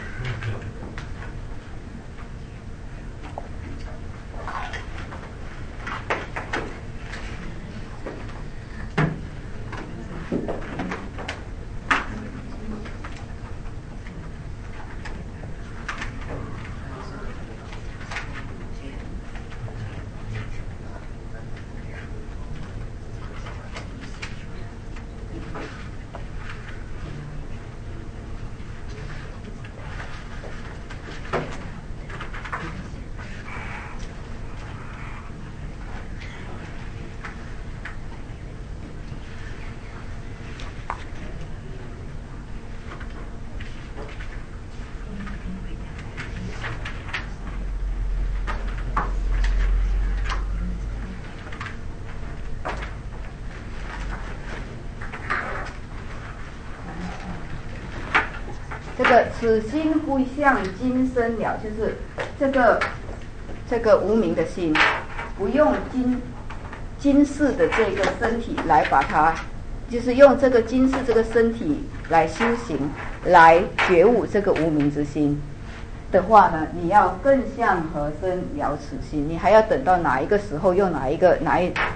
这个此心不向今生了，就是这个无明的心，不用今世的这个身体来把它，就是用这个今世这个身体来修行，来觉悟这个无明之心的话呢，你要更向何生了此心？你还要等到哪一个时候，用哪一个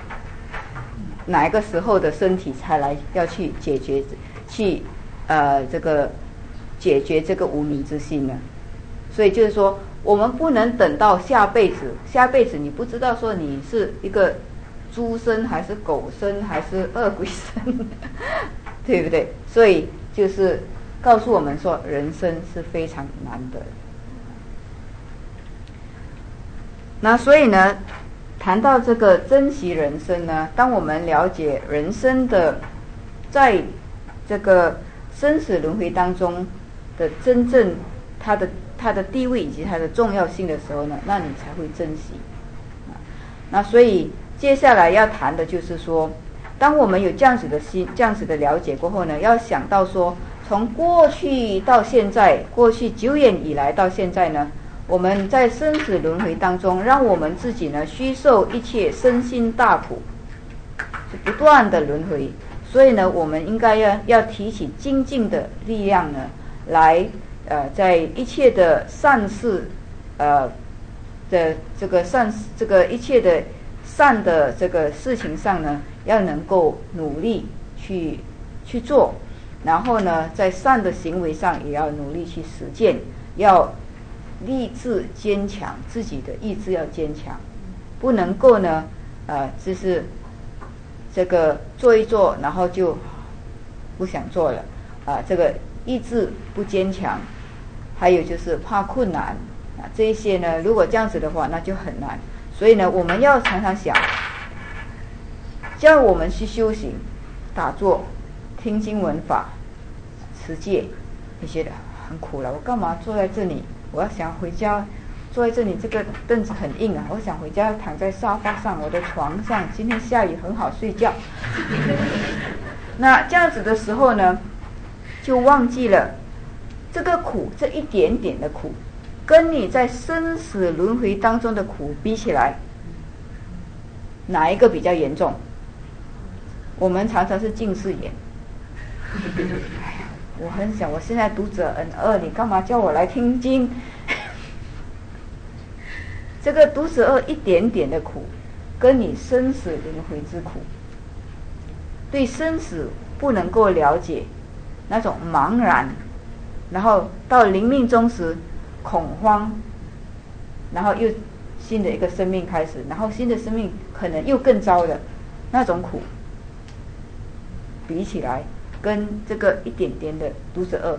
时候的身体才来要去解决，这个解决这个无明之心呢？所以就是说，我们不能等到下辈子你不知道说你是一个猪身还是狗身还是恶鬼身，对不对？所以就是告诉我们说，人生是非常难得的。那所以呢，谈到这个珍惜人生呢，当我们了解人生的在这个生死轮回当中的真正它的地位以及它的重要性的时候呢，那你才会珍惜。那所以接下来要谈的就是说，当我们有这样子的心，这样子的了解过后呢，要想到说，从过去到现在，过去久远以来到现在呢，我们在生死轮回当中，让我们自己呢虚受一切身心大苦，是不断的轮回。所以呢，我们应该要提起精进的力量呢，来在一切的善事的这个一切的善的这个事情上呢，要能够努力去做，然后呢，在善的行为上也要努力去实践，要立志坚强，自己的意志要坚强，不能够呢就是这个做一做，然后就不想做了这个意志不坚强，还有就是怕困难这一些呢，如果这样子的话，那就很难。所以呢，我们要常常想，叫我们去修行、打坐、听经闻法、持戒，你觉得很苦了，我干嘛坐在这里？我要想回家，坐在这里，这个凳子很硬啊，我想回家躺在沙发上，我的床上，今天下雨很好睡觉。那这样子的时候呢，就忘记了这个苦，这一点点的苦，跟你在生死轮回当中的苦比起来，哪一个比较严重？我们常常是近视眼。哎呀，我很想，我现在读者N2，你干嘛叫我来听经？这个读者2一点点的苦，跟你生死轮回之苦，对生死不能够了解，那种茫然，然后到临命终时恐慌，然后又新的一个生命开始，然后新的生命可能又更糟的那种苦，比起来跟这个一点点的读者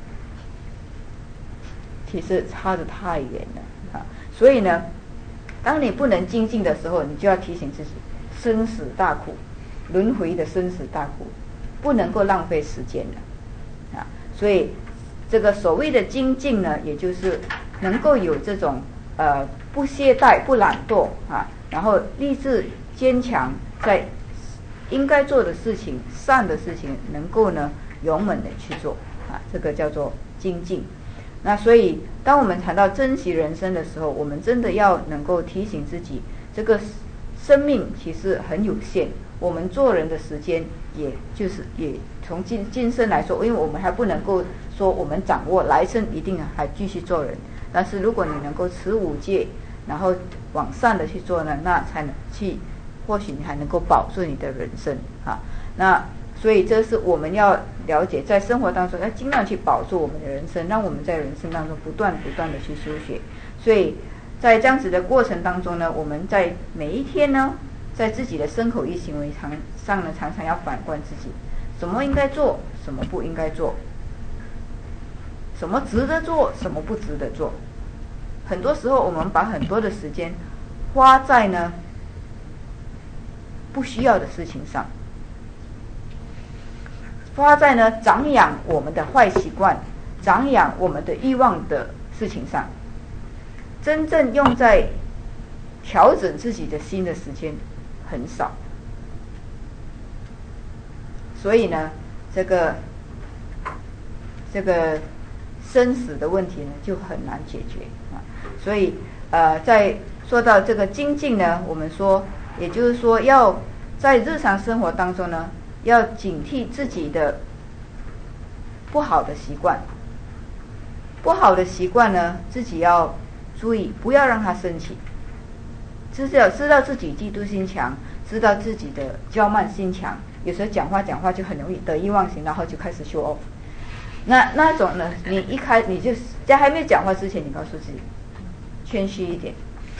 2其实差得太远了啊！所以呢，当你不能精进的时候，你就要提醒自己，生死大苦，轮回的生死大苦，不能够浪费时间了啊！所以这个所谓的精进呢，也就是能够有这种不懈怠、不懒惰啊，然后立志坚强，在应该做的事情、善的事情，能够呢勇猛的去做啊，这个叫做精进。那所以当我们谈到珍惜人生的时候，我们真的要能够提醒自己，这个生命其实很有限，我们做人的时间也从今生来说，因为我们还不能够说我们掌握来生一定还继续做人，但是如果你能够持5戒，然后往善的去做呢，那才能去，或许你还能够保住你的人生啊。那所以这是我们要了解，在生活当中要尽量去保住我们的人生，让我们在人生当中不断的去修学。所以在这样子的过程当中呢，我们在每一天呢，在自己的身口意行为上呢，常常要反观自己，什么应该做，什么不应该做，什么值得做，什么不值得做。很多时候我们把很多的时间花在呢不需要的事情上，花在呢长养我们的坏习惯，长养我们的欲望的事情上，真正用在调整自己的心的时间很少。所以呢，这个生死的问题呢就很难解决啊。所以在说到这个精进呢，我们说，也就是说要在日常生活当中呢，要警惕自己的不好的习惯。不好的习惯呢，自己要注意，不要让它升起。知道自己嫉妒心强，知道自己的骄慢心强，有时候讲话就很容易得意忘形，然后就开始 show off。那种呢，你就在还没有讲话之前，你告诉自己谦虚一点。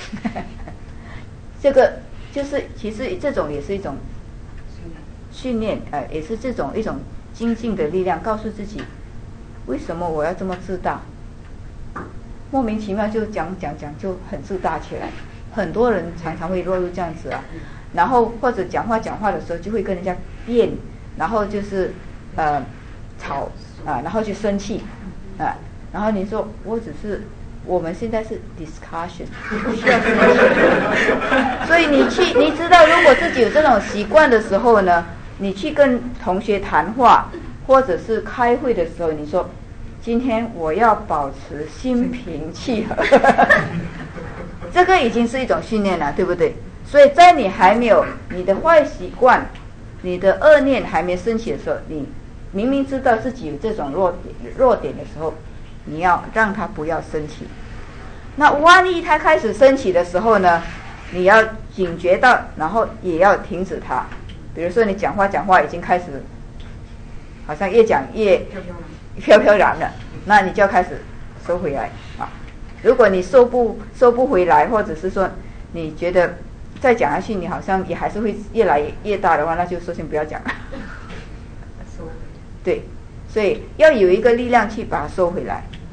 这个就是其实这种也是一种训练，也是这种一种精进的力量，告诉自己为什么我要这么自大，莫名其妙就讲就很自大起来。很多人常常会落入这样子啊，然后或者讲话的时候就会跟人家辩，然后就是吵啊，然后就生气啊，然后你说我们现在是 discussion， 不需要生气。所以你知道，如果自己有这种习惯的时候呢，你去跟同学谈话，或者是开会的时候，你说今天我要保持心平气和，这个已经是一种训练了，对不对？所以在你还没有你的坏习惯、你的恶念还没升起的时候，你明明知道自己有这种弱点的时候，你要让它不要升起。那万一它开始升起的时候呢，你要警觉到，然后也要停止它。比如说你讲话已经开始好像越讲越飘飘然了，那你就要开始收回来啊。如果你收不回来，或者是说你觉得再讲下去你好像也还是会越来越大的话，那就索性不要讲了。对，所以要有一个力量去把它收回来啊。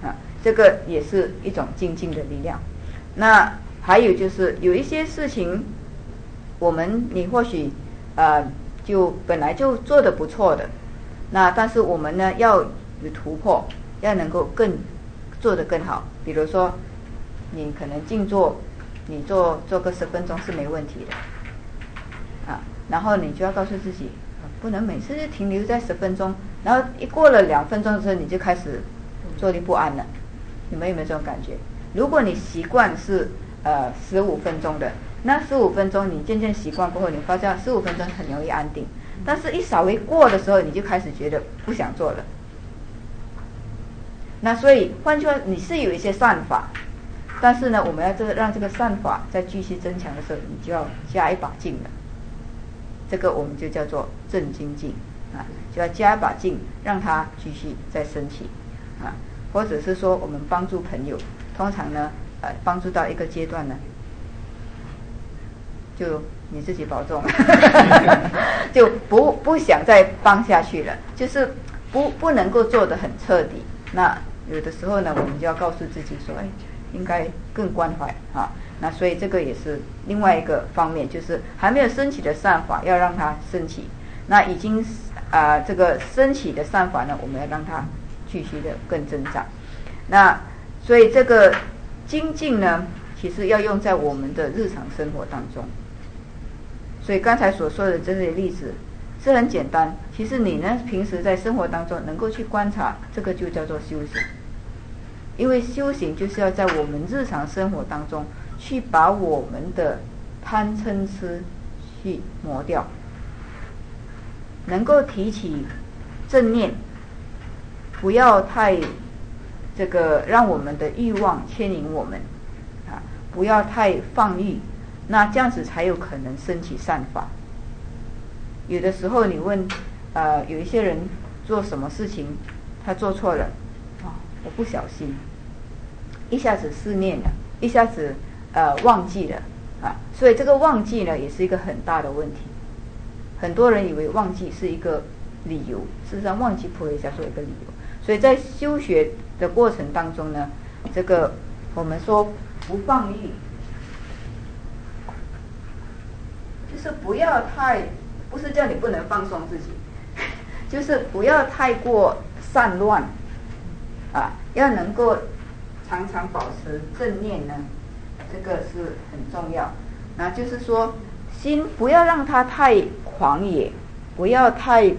这个也是一种精进的力量。那还有就是有一些事情，你或许就本来就做得不错的，那但是我们呢要有突破，要能够做得更好。比如说你可能静坐，你做个10分钟是没问题的啊，然后你就要告诉自己，不能每次就停留在10分钟，然后一过了2分钟之后你就开始坐立不安了。你们有没有这种感觉？如果你习惯是15分钟的，那15分钟你渐渐习惯过后，你发现15分钟很容易安定，但是一稍微过的时候，你就开始觉得不想做了。那所以换句话，你是有一些善法，但是呢，我们要让这个善法在继续增强的时候，你就要加一把劲了。这个我们就叫做正精进啊，就要加一把劲，让它继续再升起啊。或者是说，我们帮助朋友，通常呢，帮助到一个阶段呢，就你自己保重，就不想再帮下去了，就是不能够做得很彻底。那有的时候呢，我们就要告诉自己说，应该更关怀啊。那所以这个也是另外一个方面，就是还没有升起的善法要让它升起，那已经这个升起的善法呢，我们要让它继续的更增长。那所以这个精进呢，其实要用在我们的日常生活当中。所以刚才所说的这些例子是很简单，其实你呢平时在生活当中能够去观察，这个就叫做修行。因为修行就是要在我们日常生活当中去把我们的贪嗔痴去磨掉，能够提起正念，不要太这个让我们的欲望牵引我们啊，不要太放逸，那这样子才有可能升起善法。有的时候你问有一些人做什么事情他做错了我不小心一下子思念了，一下子忘记了所以这个忘记呢也是一个很大的问题。很多人以为忘记是一个理由，事实上忘记不会叫做一个理由。所以在修学的过程当中呢，这个我们说不放逸，就是不要太，不是叫你不能放松自己，就是不要太过散乱要能够常常保持正念呢，这个是很重要。那就是说心不要让它太狂野，不要太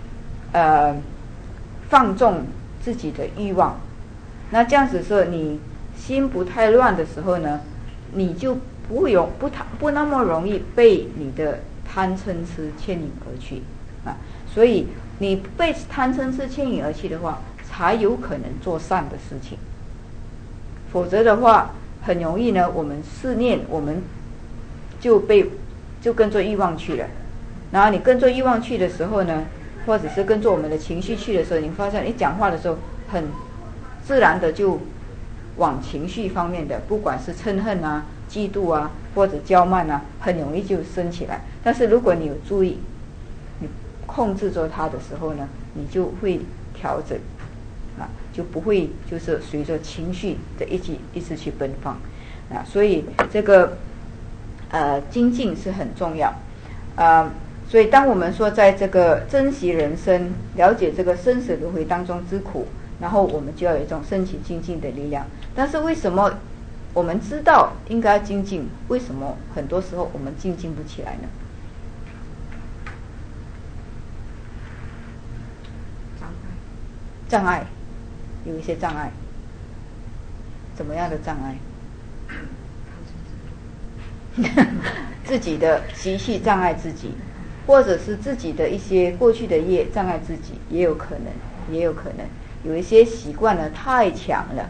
放纵自己的欲望。那这样子说，你心不太乱的时候呢，你就不那么容易被你的贪嗔痴牵引而去所以你被贪嗔痴牵引而去的话，才有可能做善的事情。否则的话，很容易呢，我们思念，我们就跟着欲望去了。然后你跟着欲望去的时候呢，或者是跟着我们的情绪去的时候，你发现你讲话的时候很自然的就往情绪方面的，不管是嗔恨嫉妒或者骄慢很容易就升起来。但是如果你有注意，你控制着它的时候呢，你就会调整就不会就是随着情绪的一直去奔放所以这个精进是很重要所以当我们说在这个珍惜人生，了解这个生死轮回当中之苦，然后我们就要有一种升起精进的力量。但是为什么我们知道应该精进，为什么很多时候我们精进不起来呢？障碍有一些障碍，怎么样的障碍？自己的习气障碍自己，或者是自己的一些过去的业障碍自己，也有可能有一些习惯呢太强了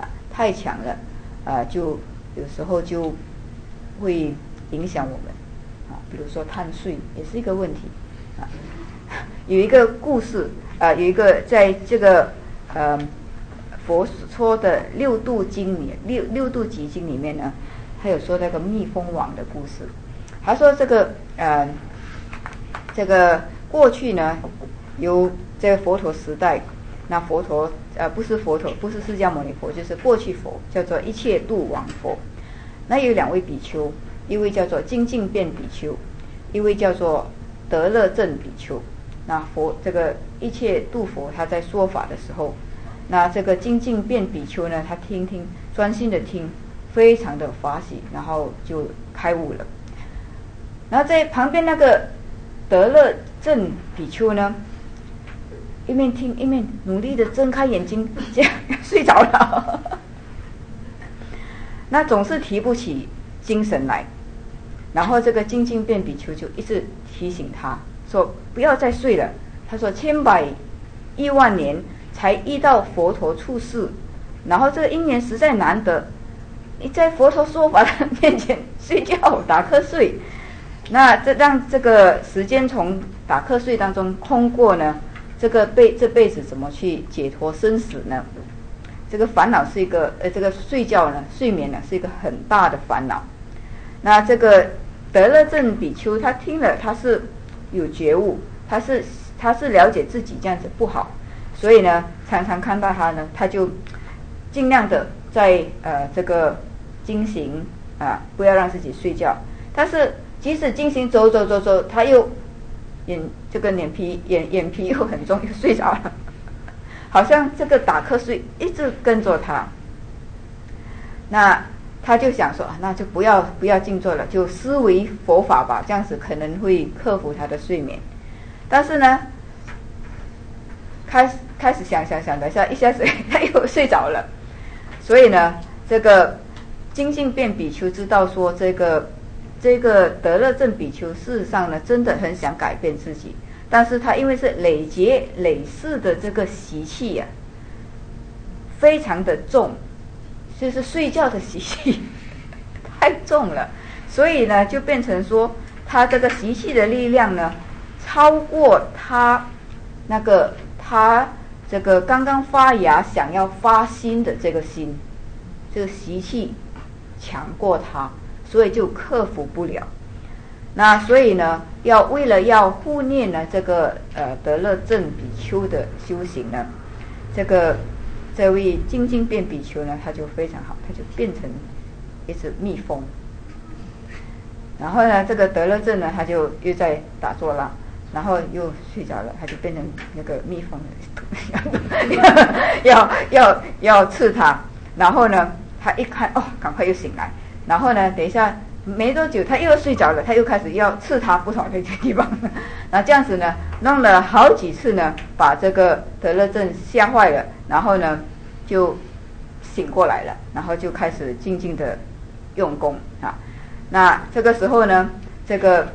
就有时候就会影响我们比如说贪睡也是一个问题有一个故事有一个在这个佛说的六度集经里面呢，他有说那个蜜蜂王的故事。他说这个过去呢，有这个佛陀时代那佛陀不是佛陀，不是释迦牟尼佛，就是过去佛，叫做一切度王佛。那有2位比丘，一位叫做精进变比丘，一位叫做得乐正比丘。那佛这个一切度佛他在说法的时候，那这个精进变比丘呢，他听专心的听，非常的法喜，然后就开悟了。然后在旁边那个得乐正比丘呢，一面听一面努力的睁开眼睛，这样睡着了。那总是提不起精神来，然后这个精进变比丘就一直提醒他说不要再睡了。他说千百亿万年才遇到佛陀出世，然后这个因缘实在难得，你在佛陀说法的面前睡觉打瞌睡，那这让这个时间从打瞌睡当中空过呢，这辈子怎么去解脱生死呢？这个烦恼是一个这个睡眠呢是一个很大的烦恼。那这个得乐正比丘他听了，他是有觉悟，他是了解自己这样子不好，所以呢常常看到他呢，他就尽量的在这个精行不要让自己睡觉。但是即使精行走，他又眼皮又很重，又睡着了，好像这个打瞌睡一直跟着他。那他就想说那就不要静坐了，就思维佛法吧，这样子可能会克服他的睡眠。但是呢开始想的一下子他又睡着了。所以呢这个精进变比丘知道说这个得乐正比丘事实上呢真的很想改变自己，但是他因为是累劫累世的这个习气非常的重，就是睡觉的习气太重了，所以呢就变成说他这个习气的力量呢超过他这个刚刚发芽想要发心的这个心，这个习气强过他，所以就克服不了。那所以呢为了要护念呢这个得乐正比丘的修行呢，这位精进变比丘呢他就非常好，他就变成一只蜜蜂。然后呢这个得乐正呢他就又在打坐了，然后又睡着了，他就变成那个蜜蜂要刺他。然后呢他一看赶快又醒来，然后呢等一下没多久他又睡着了，他又开始要刺他不同的地方。那这样子呢弄了好几次呢，把这个得乐正吓坏了，然后呢就醒过来了，然后就开始静静的用功那这个时候呢这个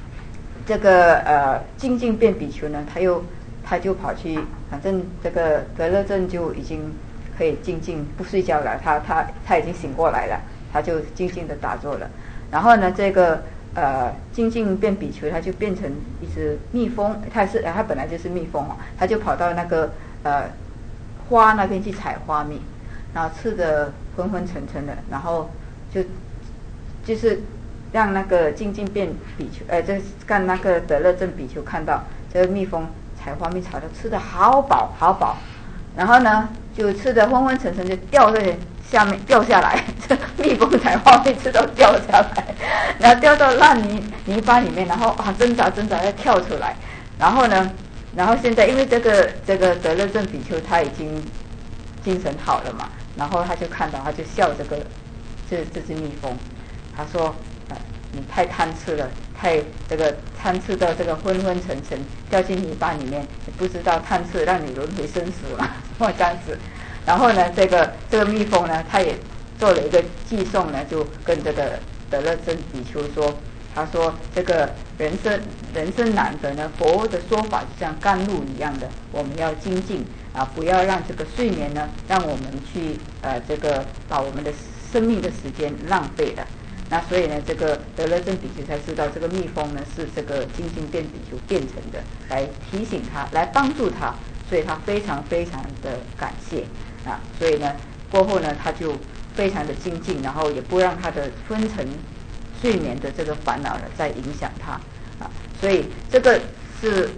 精进变比丘呢他就跑去，反正这个得乐正就已经可以静静不睡觉了，他已经醒过来了，他就静静的打坐了。然后呢这个精进变比丘他就变成一只蜜蜂，他本来就是蜜蜂他就跑到那个花那边去采花蜜，然后吃得昏昏沉沉的，然后就是让那个精进变比丘让那个得乐正比丘看到这个蜜蜂采花蜜采的吃得好饱好饱，然后呢就吃得昏昏沉沉，就掉在下面掉下来，这蜜蜂采花蜜吃到掉下来，然后掉到烂泥巴里面，然后挣扎要跳出来。然后现在因为这个得乐正比丘他已经精神好了嘛，然后他就看到，他就笑这只蜜蜂，他说你太贪吃了，太贪吃到这个昏昏沉沉掉进泥巴里面，你不知道贪吃让你轮回生死嘛，这样子。然后呢这个蜜蜂呢他也做了一个寄送呢，就跟这个得乐正比丘说，他说这个人生难得呢，佛的说法就像甘露一样的，我们要精进不要让这个睡眠呢让我们去把我们的生命的时间浪费了。那所以呢这个得乐正比丘才知道这个蜜蜂呢是这个精进变比丘变成的，来提醒他，来帮助他，所以他非常非常的感谢所以呢过后呢他就非常的精进，然后也不让他的昏沉睡眠的这个烦恼呢再影响他所以这个是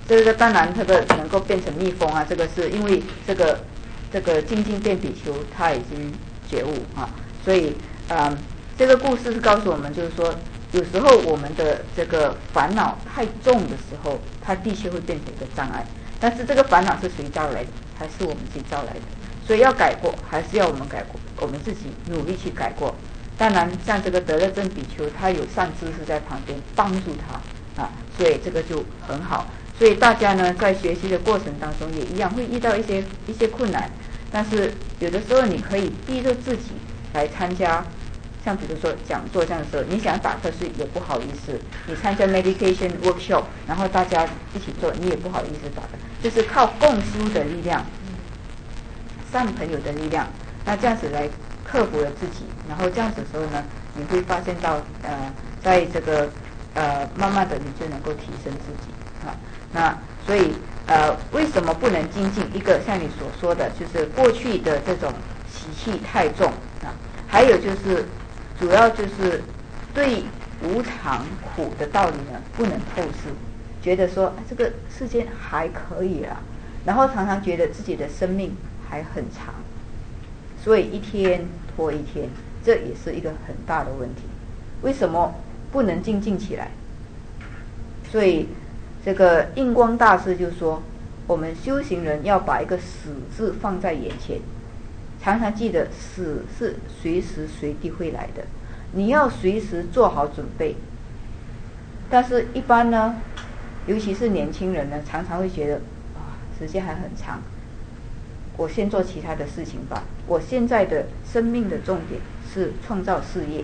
这个当然这个能够变成蜜蜂啊，这个是因为这个精进变比丘他已经觉悟啊，所以这个故事是告诉我们，就是说有时候我们的这个烦恼太重的时候，它的确会变成一个障碍。但是这个烦恼是谁招来的？还是我们自己招来的？所以要改过，还是要我们改过，我们自己努力去改过。当然，像这个得乐正比丘，他有善知识在旁边帮助他啊，所以这个就很好。所以大家呢，在学习的过程当中也一样会遇到一些困难，但是有的时候你可以逼着自己来参加。像比如说讲座这样的时候，你想打瞌睡也不好意思，你参加 meditation workshop， 然后大家一起做，你也不好意思打的，就是靠共修的力量，善朋友的力量，那这样子来克服了自己，然后这样子的时候呢，你会发现到在这个慢慢的你就能够提升自己啊。那所以为什么不能精进？一个像你所说的，就是过去的这种习气太重啊，还有就是主要就是对无常苦的道理呢不能透视，觉得说这个世间还可以啦，然后常常觉得自己的生命还很长，所以一天拖一天，这也是一个很大的问题。为什么不能精进起来？所以这个印光大师就说，我们修行人要把一个死字放在眼前，常常记得死是随时随地会来的，你要随时做好准备。但是一般呢，尤其是年轻人呢，常常会觉得时间还很长，我先做其他的事情吧，我现在的生命的重点是创造事业，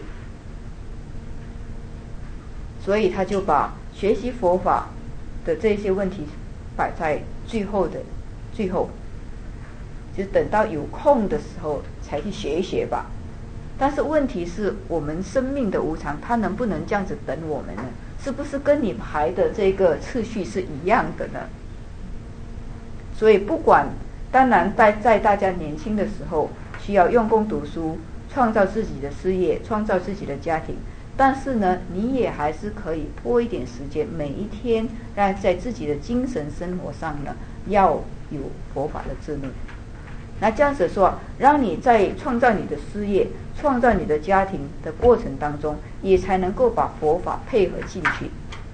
所以他就把学习佛法的这些问题摆在最后，就等到有空的时候才去学一学吧。但是问题是我们生命的无常，它能不能这样子等我们呢？是不是跟你排的这个次序是一样的呢？所以不管，当然在大家年轻的时候需要用功读书，创造自己的事业，创造自己的家庭，但是呢，你也还是可以拨一点时间，每一天让在自己的精神生活上呢，要有佛法的滋润。那这样子说，让你在创造你的事业、创造你的家庭的过程当中，也才能够把佛法配合进去。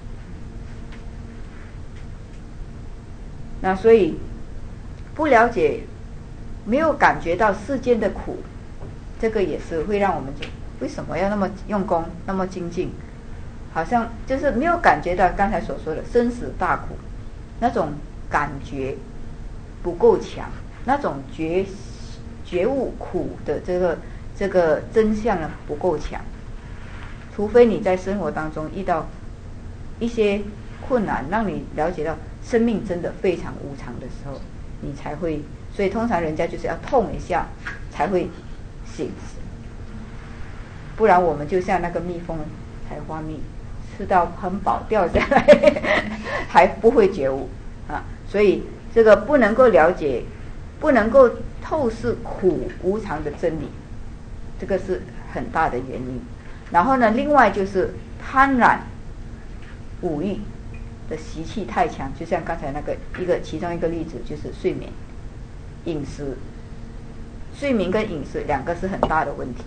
那所以不了解，没有感觉到世间的苦，这个也是会让我们为什么要那么用功，那么精进，好像就是没有感觉到刚才所说的生死大苦，那种感觉不够强，那种觉悟苦的这个真相呢不够强。除非你在生活当中遇到一些困难，让你了解到生命真的非常无常的时候，你才会。所以通常人家就是要痛一下才会醒，不然我们就像那个蜜蜂采花蜜，吃到很饱掉下来还不会觉悟啊。所以这个不能够了解，不能够透视苦无常的真理，这个是很大的原因。然后呢，另外就是贪婪五欲的习气太强，就像刚才那个其中一个例子就是睡眠、饮食。睡眠跟饮食两个是很大的问题，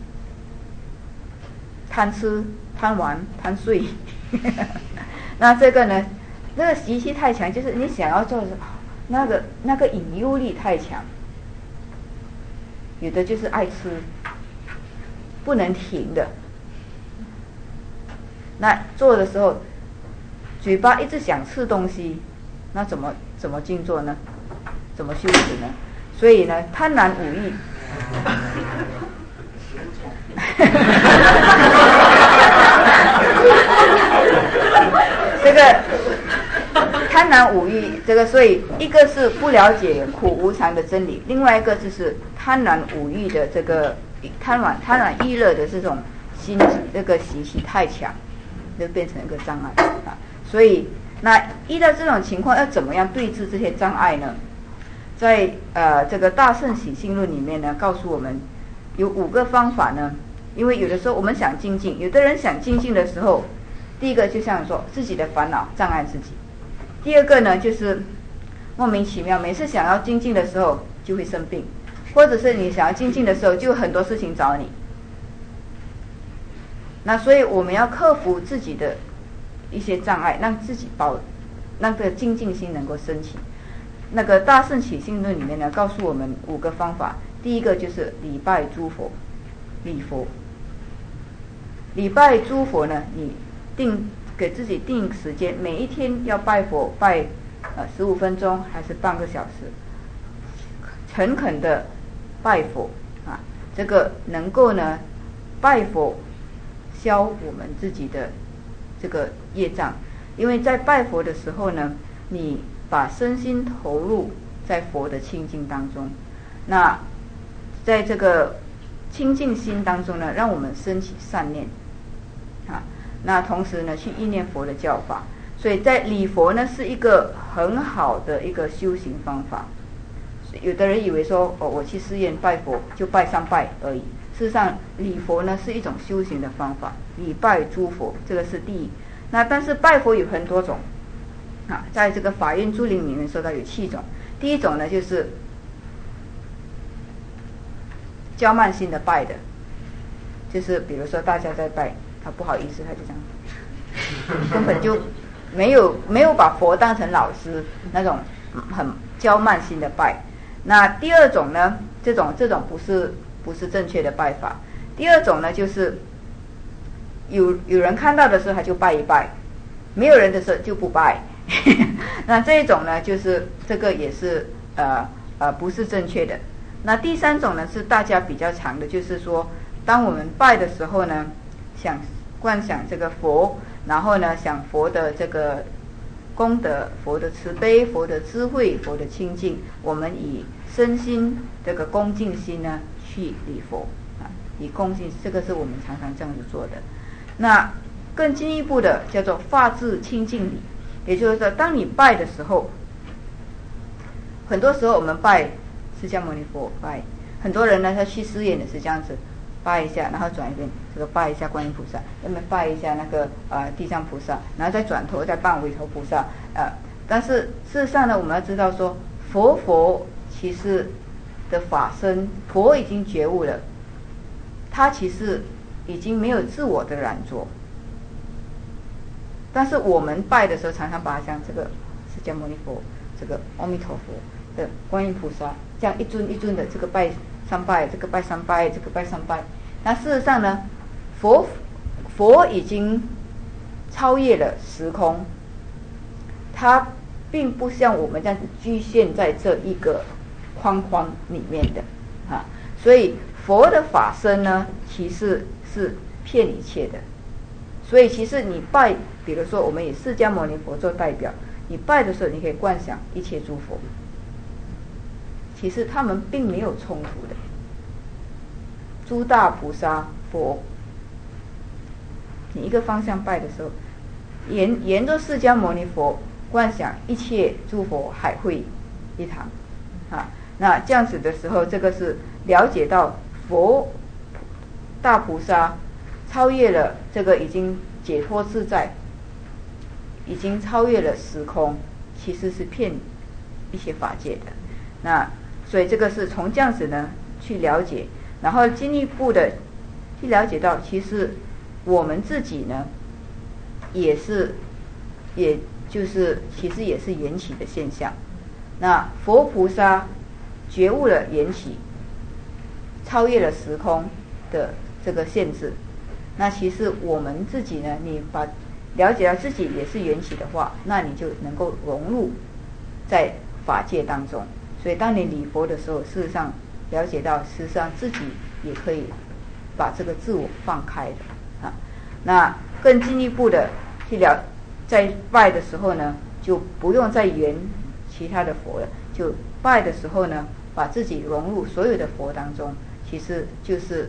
贪吃、贪玩、贪睡那这个呢，那个习气太强，就是你想要做的那个引诱力太强。有的就是爱吃，不能停的。那做的时候，嘴巴一直想吃东西，那怎么静坐呢？怎么休息呢？所以呢，贪婪五欲这个贪婪五欲，这个所以一个是不了解苦无常的真理，另外一个就是贪婪五欲的这个贪婪欲乐的这种心这个习气太强，就变成一个障碍啊。所以那遇到这种情况要怎么样对治这些障碍呢？在这个大乘起信论里面呢，告诉我们有5个方法呢。因为有的时候我们想精进，有的人想精进的时候，第一个就像说自己的烦恼障碍自己， 第二个呢，就是莫名其妙，每次想要精进的时候就会生病，或者是你想要精进的时候就很多事情找你。那所以我们要克服自己的一些障碍，让自己让这个精进心能够升起。那个大圣起信论里面呢，告诉我们5个方法。第一个就是礼拜诸佛，礼佛。礼拜诸佛呢，你给自己定时间，每一天要拜佛拜15分钟还是半个小时，诚恳的拜佛啊，这个能够呢拜佛消我们自己的这个业障。因为在拜佛的时候呢，你把身心投入在佛的清净当中，那在这个清净心当中呢，让我们升起善念啊，那同时呢去意念佛的教法。所以在礼佛呢是一个很好的一个修行方法。有的人以为说我去寺院拜佛就拜3拜而已，事实上礼佛呢是一种修行的方法，礼拜诸佛，这个是第一。那但是拜佛有很多种啊，在这个法院诸林里面说到有7种。第一种呢就是骄慢心的拜的，就是比如说大家在拜，他不好意思，他就这样，根本就没有把佛当成老师，那种很骄慢心的拜。那第二种呢，这种不是正确的拜法。第二种呢，就是有人看到的时候他就拜一拜，没有人的时候就不拜。那这一种呢，就是这个也是不是正确的。那第三种呢是大家比较常的，就是说当我们拜的时候呢，想观想这个佛，然后呢想佛的这个功德、佛的慈悲、佛的智慧、佛的清净，我们以身心这个恭敬心呢去礼佛啊，以恭敬，这个是我们常常这样子做的。那更进一步的叫做法智清净礼，也就是说当你拜的时候，很多时候我们拜释迦牟尼佛，拜很多人呢他去寺院也是这样子拜一下，然后转一遍，这个拜一下观音菩萨，那么拜一下那个地藏菩萨，然后再转头再拜韦陀菩萨但是事实上呢，我们要知道说佛其实的法身，佛已经觉悟了，他其实已经没有自我的染着。但是我们拜的时候常常把它像这个释迦牟尼佛，这个阿弥陀佛的观音菩萨，这样一尊一尊的，这个拜3拜，这个拜3拜，这个拜3拜。那事实上呢，佛已经超越了时空，它并不像我们这样子局限在这一个框框里面的所以佛的法身呢其实是骗一切的。所以其实你拜，比如说我们以释迦牟尼佛做代表，你拜的时候你可以观想一切诸佛，其实他们并没有冲突的。诸大菩萨佛，你一个方向拜的时候，沿着释迦牟尼佛观想一切诸佛海会一堂那这样子的时候，这个是了解到佛大菩萨超越了这个，已经解脱自在，已经超越了时空，其实是骗一些法界的。那所以这个是从这样子呢去了解，然后进一步的去了解到，其实我们自己呢也就是其实也是缘起的现象。那佛菩萨觉悟了缘起，超越了时空的这个限制，那其实我们自己呢，你把了解到自己也是缘起的话，那你就能够融入在法界当中。所以当你礼佛的时候，事实上了解到事实上自己也可以把这个自我放开的那更进一步的去在拜的时候呢，就不用再缘其他的佛了，就拜的时候呢，把自己融入所有的佛当中，其实就是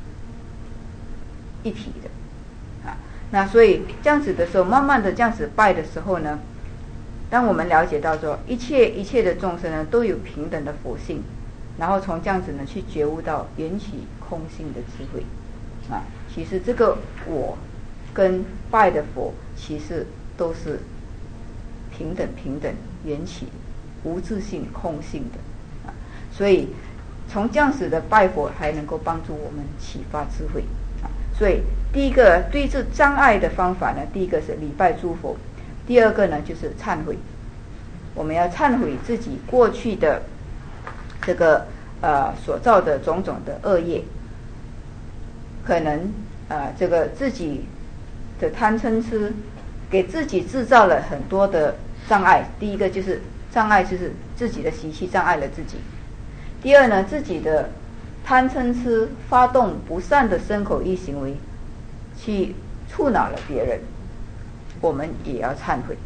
一体的那所以这样子的时候，慢慢的这样子拜的时候呢，当我们了解到说一切的众生呢都有平等的佛性，然后从这样子呢去觉悟到缘起空性的智慧其实这个我跟拜的佛其实都是平等缘起，无自性空性的啊。所以从这样子的拜佛还能够帮助我们启发智慧啊。所以第一个对治障碍的方法呢，第一个是礼拜诸佛，第二个呢就是忏悔。我们要忏悔自己过去的这个所造的种种的恶业，可能这个自己的贪嗔痴给自己制造了很多的障碍。第一个就是障碍，就是自己的习气障碍了自己。第二呢，自己的贪嗔痴发动不善的身口意行为，去触恼了别人，我们也要忏悔。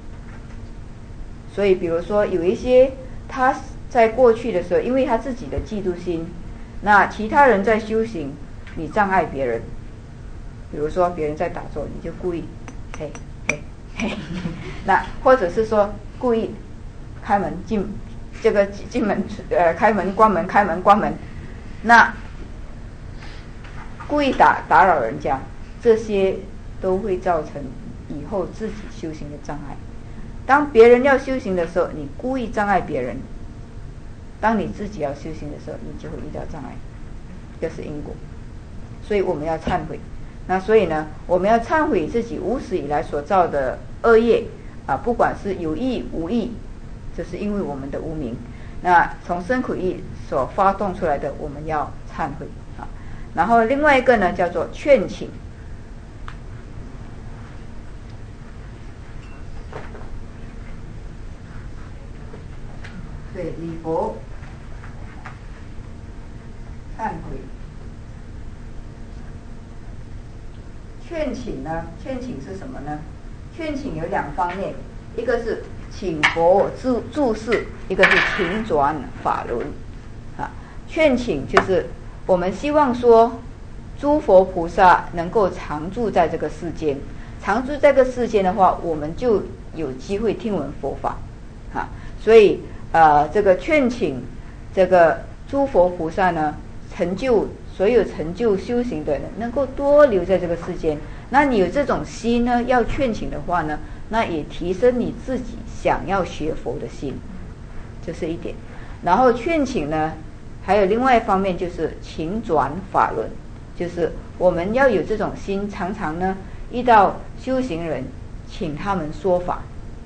所以比如说有一些他在过去的时候，因为他自己的嫉妒心，那其他人在修行，你障碍别人，比如说别人在打坐，你就故意嘿嘿嘿，那或者是说故意开门进门开门关门开门关门，那故意打扰人家，这些都会造成以后自己修行的障碍。当别人要修行的时候，你故意障碍别人，当你自己要修行的时候，你就会遇到障碍，这是因果。所以我们要忏悔。那所以呢，我们要忏悔自己无始以来所造的恶业不管是有意无意，这是因为我们的无明。那从身口意所发动出来的，我们要忏悔然后另外一个呢，叫做劝请。对，礼佛、忏悔、劝请呢？劝请是什么呢？劝请有两方面，一个是请佛注释，一个是请转法轮劝请就是我们希望说，诸佛菩萨能够常住在这个世间，常住在这个世间的话，我们就有机会听闻佛法所以这个劝请这个诸佛菩萨呢，所有成就修行的人能够多留在这个世间。那你有这种心呢，要劝请的话呢，那也提升你自己想要学佛的心，这是一点。然后劝请呢，还有另外一方面就是请转法轮，就是我们要有这种心，常常呢遇到修行人，请他们说法。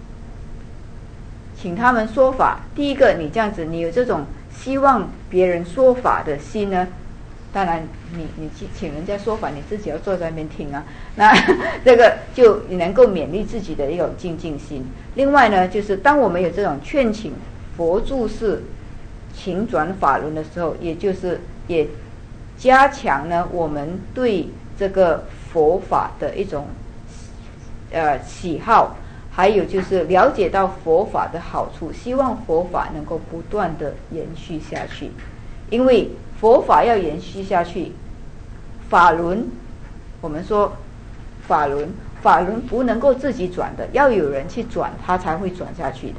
请他们说法，第一个你这样子，你有这种希望别人说法的心呢，当然你请人家说法，你自己要坐在那边听那这个就能够勉励自己的一种精进心。另外呢，就是当我们有这种劝请佛注释请转法轮的时候，也就是也加强呢我们对这个佛法的一种喜好，还有就是了解到佛法的好处，希望佛法能够不断的延续下去。因为佛法要延续下去，法轮，我们说法轮不能够自己转的，要有人去转，它才会转下去的。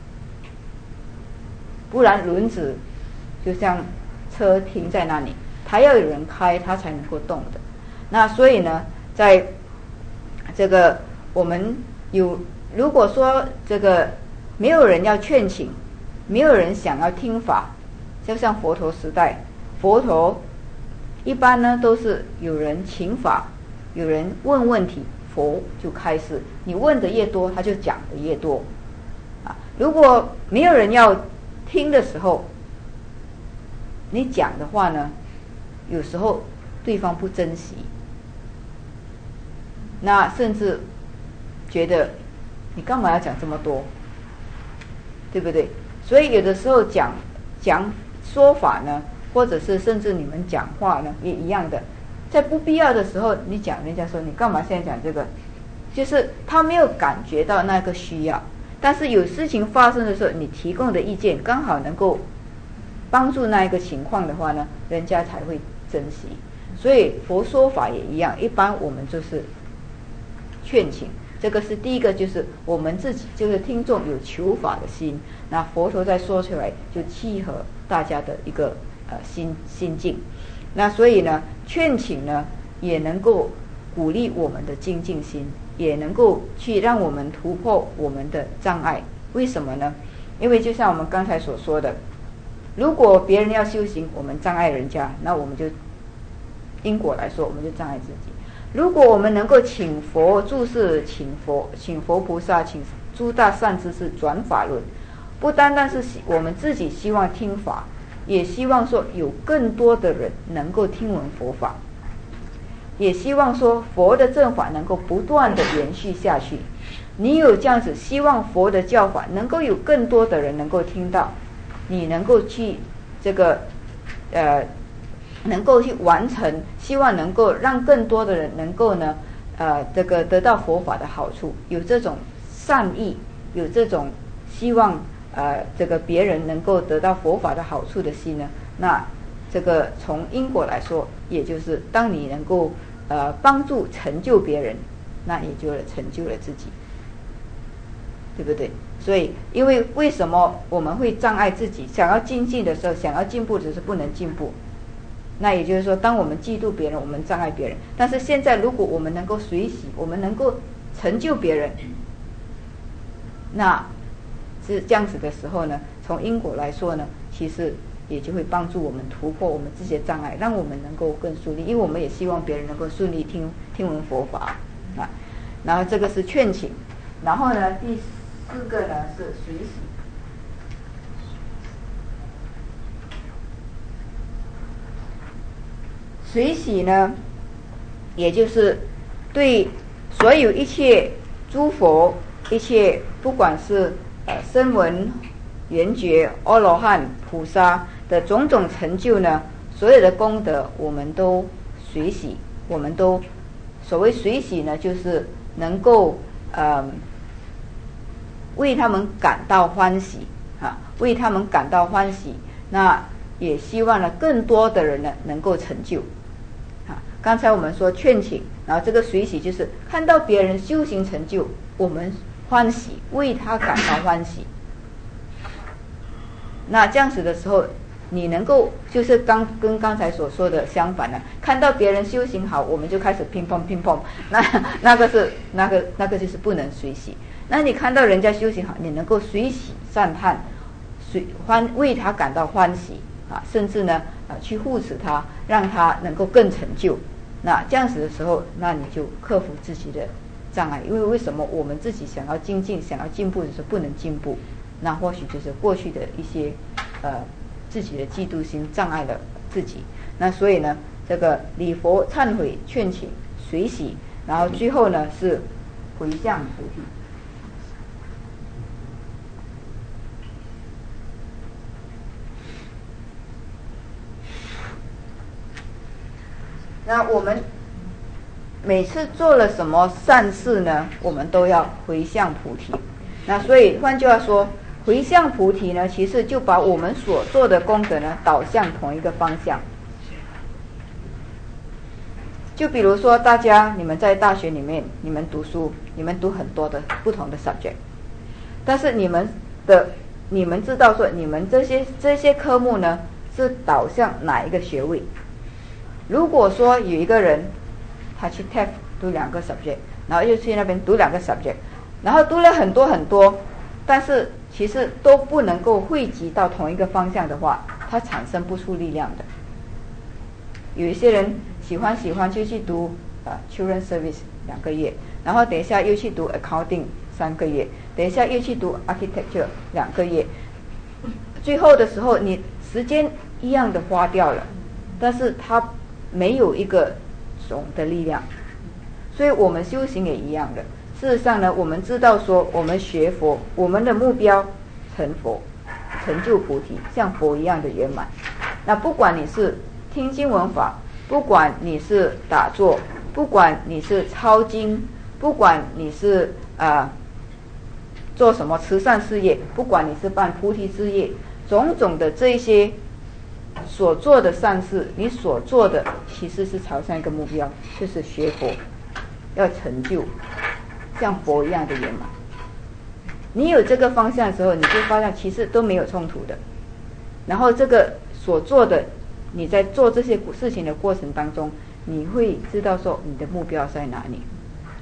不然轮子就像车停在那里，它要有人开，它才能够动的。那所以呢，在这个我们如果说这个没有人要劝请，没有人想要听法，就像佛陀时代，佛陀一般呢都是有人请法，有人问问题，佛就开示，你问的越多，他就讲的越多如果没有人要听的时候，你讲的话呢，有时候对方不珍惜，那甚至觉得你干嘛要讲这么多，对不对？所以有的时候讲说法呢，或者是甚至你们讲话呢也一样的，在不必要的时候你讲，人家说你干嘛现在讲这个，就是他没有感觉到那个需要。但是有事情发生的时候，你提供的意见刚好能够帮助那一个情况的话呢，人家才会珍惜。所以佛说法也一样，一般我们就是劝请，这个是第一个，就是我们自己就是听众有求法的心，那佛陀再说出来就契合大家的一个心境。那所以呢，劝请呢也能够鼓励我们的精进心， 也能够去让我们突破我们的障碍。为什么呢？因为就像我们刚才所说的，如果别人要修行，我们障碍人家，那我们就因果来说，我们就障碍自己。如果我们能够请佛注释，请佛菩萨，请诸大善知识转法轮，不单单是我们自己希望听法，也希望说有更多的人能够听闻佛法，也希望说佛的正法能够不断的延续下去。你有这样子希望佛的教法能够有更多的人能够听到，你能够去这个能够去完成，希望能够让更多的人能够呢这个得到佛法的好处，有这种善意，有这种希望这个别人能够得到佛法的好处的心呢，那这个从因果来说，也就是当你能够帮助成就别人，那也就成就了自己，对不对？所以因为什么我们会障碍自己，想要精进的时候，想要进步只是不能进步，那也就是说当我们嫉妒别人，我们障碍别人。但是现在如果我们能够随喜，我们能够成就别人，那是这样子的时候呢，从因果来说呢，其实也就会帮助我们突破我们这些障碍，让我们能够更顺利，因为我们也希望别人能够顺利听闻佛法啊。然后这个是劝请，然后呢第4个呢是随喜。随喜呢，也就是对所有一切诸佛，一切不管是声闻、缘觉、阿罗汉、菩萨的种种成就呢，所有的功德我们都随喜，我们都所谓随喜呢，就是能够为他们感到欢喜啊，为他们感到欢喜。那也希望呢更多的人呢能够成就。刚才我们说劝请，然后这个随喜就是看到别人修行成就，我们欢喜，为他感到欢喜。那这样子的时候，你能够就是跟刚才所说的相反的，看到别人修行好，我们就开始乒乓，那个就是不能随喜。那你看到人家修行好，你能够随喜赞叹，为他感到欢喜啊，甚至呢去护持他，让他能够更成就。那这样子的时候，那你就克服自己的障碍。因为为什么我们自己想要精进、想要进步的时候不能进步？那或许就是过去的一些自己的嫉妒心障碍了自己。那所以呢，这个礼佛、忏悔、劝请、随喜，然后最后呢是回向菩提。那我们每次做了什么善事呢，我们都要回向菩提。那所以换句话说，回向菩提呢，其实就把我们所做的功德呢导向同一个方向。就比如说大家你们在大学里面，你们读书，你们读很多的不同的 subject， 但是你们知道说你们这些科目呢是导向哪一个学位？如果说有一个人他去 TAFE 读2个 subject， 然后又去那边读2个 subject， 然后读了很多，但是其实都不能够汇集到同一个方向的话，他产生不出力量的。有一些人喜欢就去读Children Service 2个月，然后等一下又去读 Accounting 3个月，等一下又去读 Architecture 2个月，最后的时候你时间一样的花掉了，但是他没有一个总的力量。所以我们修行也一样的。事实上呢，我们知道说我们学佛，我们的目标成佛，成就菩提，像佛一样的圆满。那不管你是听经闻法，不管你是打坐，不管你是抄经，不管你是做什么慈善事业，不管你是办菩提事业，种种的这些所做的善事，你所做的其实是朝向一个目标，就是学佛，要成就像佛一样的圆满。你有这个方向的时候，你就发现其实都没有冲突的。然后这个所做的，你在做这些事情的过程当中，你会知道说你的目标在哪里啊。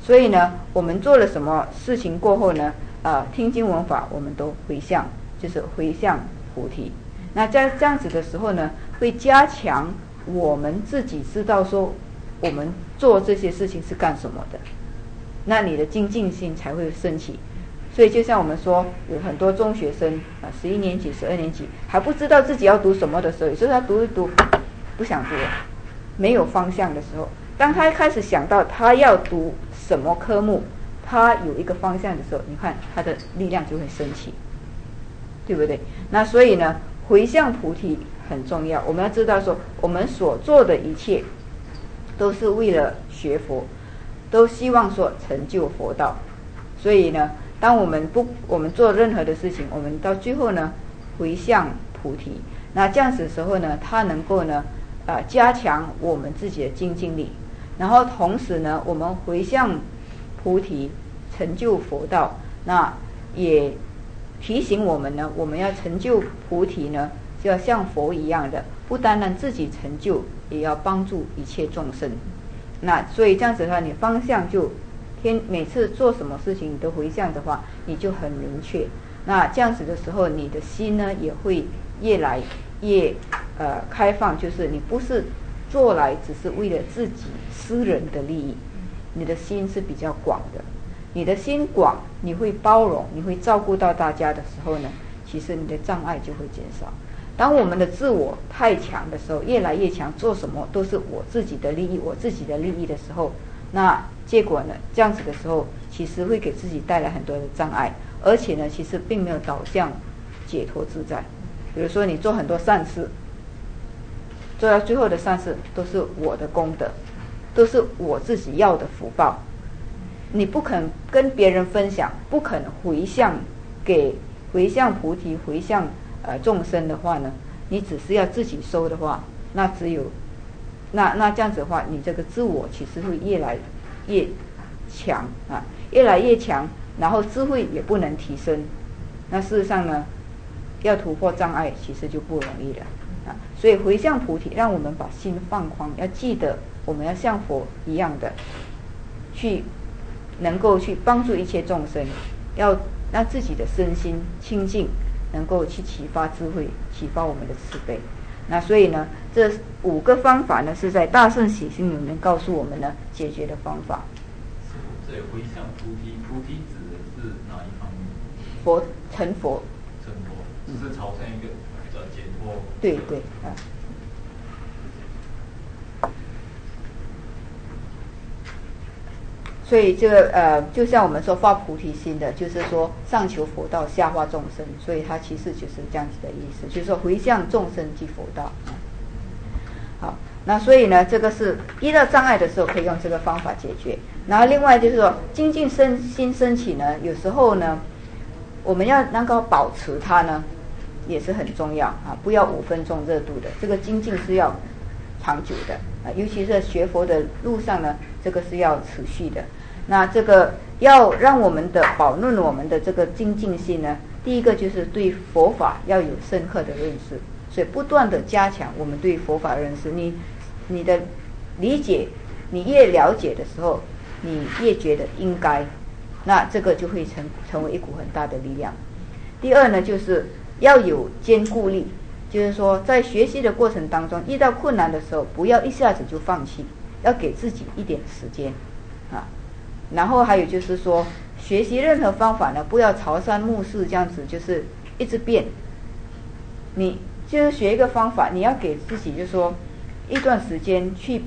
所以呢，我们做了什么事情过后呢，听经闻法，我们都回向，就是回向菩提。那在这样子的时候呢，会加强我们自己知道说，我们做这些事情是干什么的，那你的精进心才会升起。所以就像我们说，有很多中学生11年级、12年级还不知道自己要读什么的时候，有时候他读一读不想读了，没有方向的时候，当他开始想到他要读什么科目，他有一个方向的时候，你看他的力量就会升起，对不对？那所以呢，回向菩提很重要。我们要知道说，我们所做的一切都是为了学佛，都希望说成就佛道。所以呢，当我们做任何的事情，我们到最后呢回向菩提，那这样子的时候呢，它能够呢加强我们自己的精进力，然后同时呢，我们回向菩提成就佛道，那也提醒我们呢，我们要成就菩提呢，就要像佛一样的，不单单自己成就，也要帮助一切众生。那所以这样子的话，你方向就每次做什么事情你都回向的话，你就很明确。那这样子的时候，你的心呢也会越来越开放，就是你不是做来只是为了自己私人的利益，你的心是比较广的。你的心广，你会包容，你会照顾到大家的时候呢，其实你的障碍就会减少。当我们的自我太强的时候，越来越强，做什么都是我自己的利益，我自己的利益的时候，那结果呢，这样子的时候，其实会给自己带来很多的障碍，而且呢，其实并没有导向解脱自在。比如说你做很多善事，做到最后的善事都是我的功德，都是我自己要的福报，你不肯跟别人分享，不肯回向菩提，回向众生的话呢，你只是要自己收的话，那只有那这样子的话，你这个自我其实会越来越强越来越强，然后智慧也不能提升。那事实上呢，要突破障碍其实就不容易了所以回向菩提，让我们把心放宽，要记得我们要像佛一样的去能够去帮助一切众生，要让自己的身心清净，能够去启发智慧，启发我们的慈悲。那所以呢，这5个方法呢，是在大圣起心里面告诉我们呢解决的方法。 这回向菩提，菩提指的是哪一方面？ 成佛， 是朝向一个解脱。 对所以这个就像我们说发菩提心的，就是说上求佛道，下化众生，所以它其实就是这样子的意思，就是说回向众生即佛道。好，那所以呢，这个是遇到障碍的时候可以用这个方法解决。然后另外就是说精进心升起呢，有时候呢，我们要能够保持它呢，也是很重要不要5分钟热度的，这个精进是要长久的尤其是学佛的路上呢，这个是要持续的。那这个要让我们的保润我们的这个精进性呢，第一个就是对佛法要有深刻的认识，所以不断的加强我们对佛法的认识。你的理解，你越了解的时候，你越觉得应该，那这个就会成为一股很大的力量。第二呢，就是要有坚固力，就是说在学习的过程当中，遇到困难的时候，不要一下子就放弃，要给自己一点时间然后还有就是说，学习任何方法呢，不要朝三暮四这样子，就是一直变。你就是学一个方法，你要给自己就是说一段时间去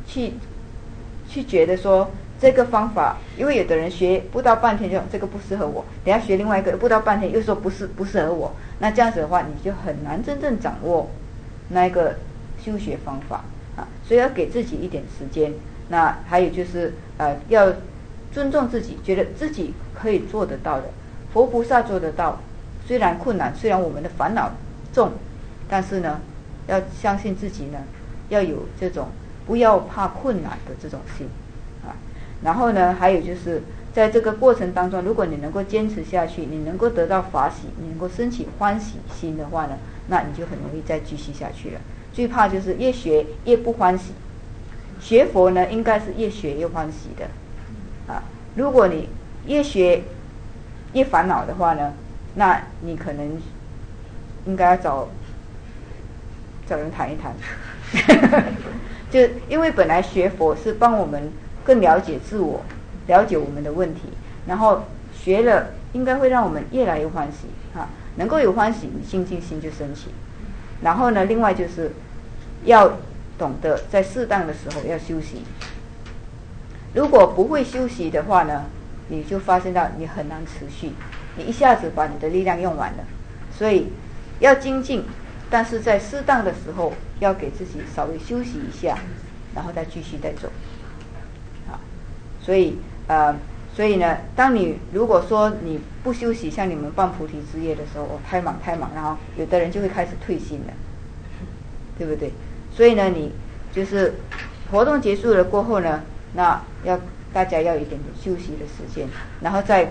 觉得说这个方法，因为有的人学不到半天就这个不适合我，等下学另外一个不到半天又说不适合我，那这样子的话，你就很难真正掌握那一个修学方法所以要给自己一点时间。那还有就是要尊重自己，觉得自己可以做得到的，佛菩萨做得到，虽然困难，虽然我们的烦恼重，但是呢，要相信自己呢，要有这种不要怕困难的这种心然后呢，还有就是在这个过程当中，如果你能够坚持下去，你能够得到法喜，你能够升起欢喜心的话呢，那你就很容易再继续下去了。最怕就是越学越不欢喜，学佛呢应该是越学越欢喜的啊。如果你越学越烦恼的话呢，那你可能应该要找人谈一谈。就因为本来学佛是帮我们更了解自我，了解我们的问题，然后学了应该会让我们越来越欢喜啊，能够有欢喜，你清净心就升起。然后呢，另外就是要懂得在适当的时候要休息。如果不会休息的话呢，你就发现到你很难持续，你一下子把你的力量用完了。所以要精进，但是在适当的时候要给自己稍微休息一下，然后再继续再走。好，所以呢，当你如果说你不休息，像你们办菩提之夜的时候，太忙，然后有的人就会开始退心了，对不对？所以呢，你就是活动结束了过后呢，那大家要有一点点休息的时间，然后在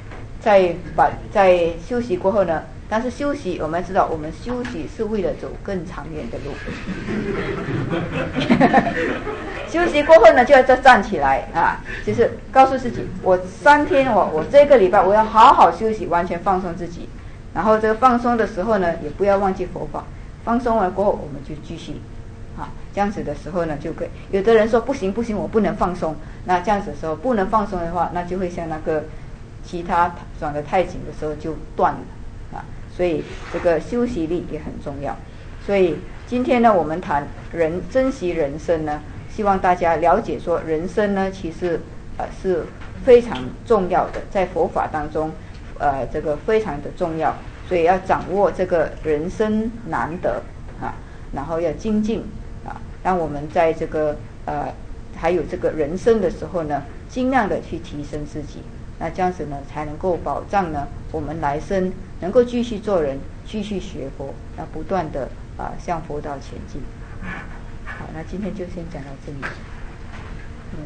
休息过后呢，但是休息我们知道，我们休息是为了走更长远的路。休息过后呢，就要再站起来啊，就是告诉自己，我3天我这个礼拜我要好好休息，完全放松自己。然后这个放松的时候呢，也不要忘记佛法。放松了过后，我们就继续啊，这样子的时候呢，就可以。有的人说不行，我不能放松。那这样子的时候不能放松的话，那就会像那个其他转得太紧的时候就断了啊。所以这个休息力也很重要。所以今天呢，我们谈珍惜人生呢，希望大家了解说，人生呢其实是非常重要的，在佛法当中这个非常的重要，所以要掌握这个人生难得啊，然后要精进啊，让我们在这个还有这个人生的时候呢，尽量的去提升自己，那这样子呢才能够保障呢我们来生能够继续做人，继续学佛，那不断的向佛道前进。好，那今天就先讲到这里。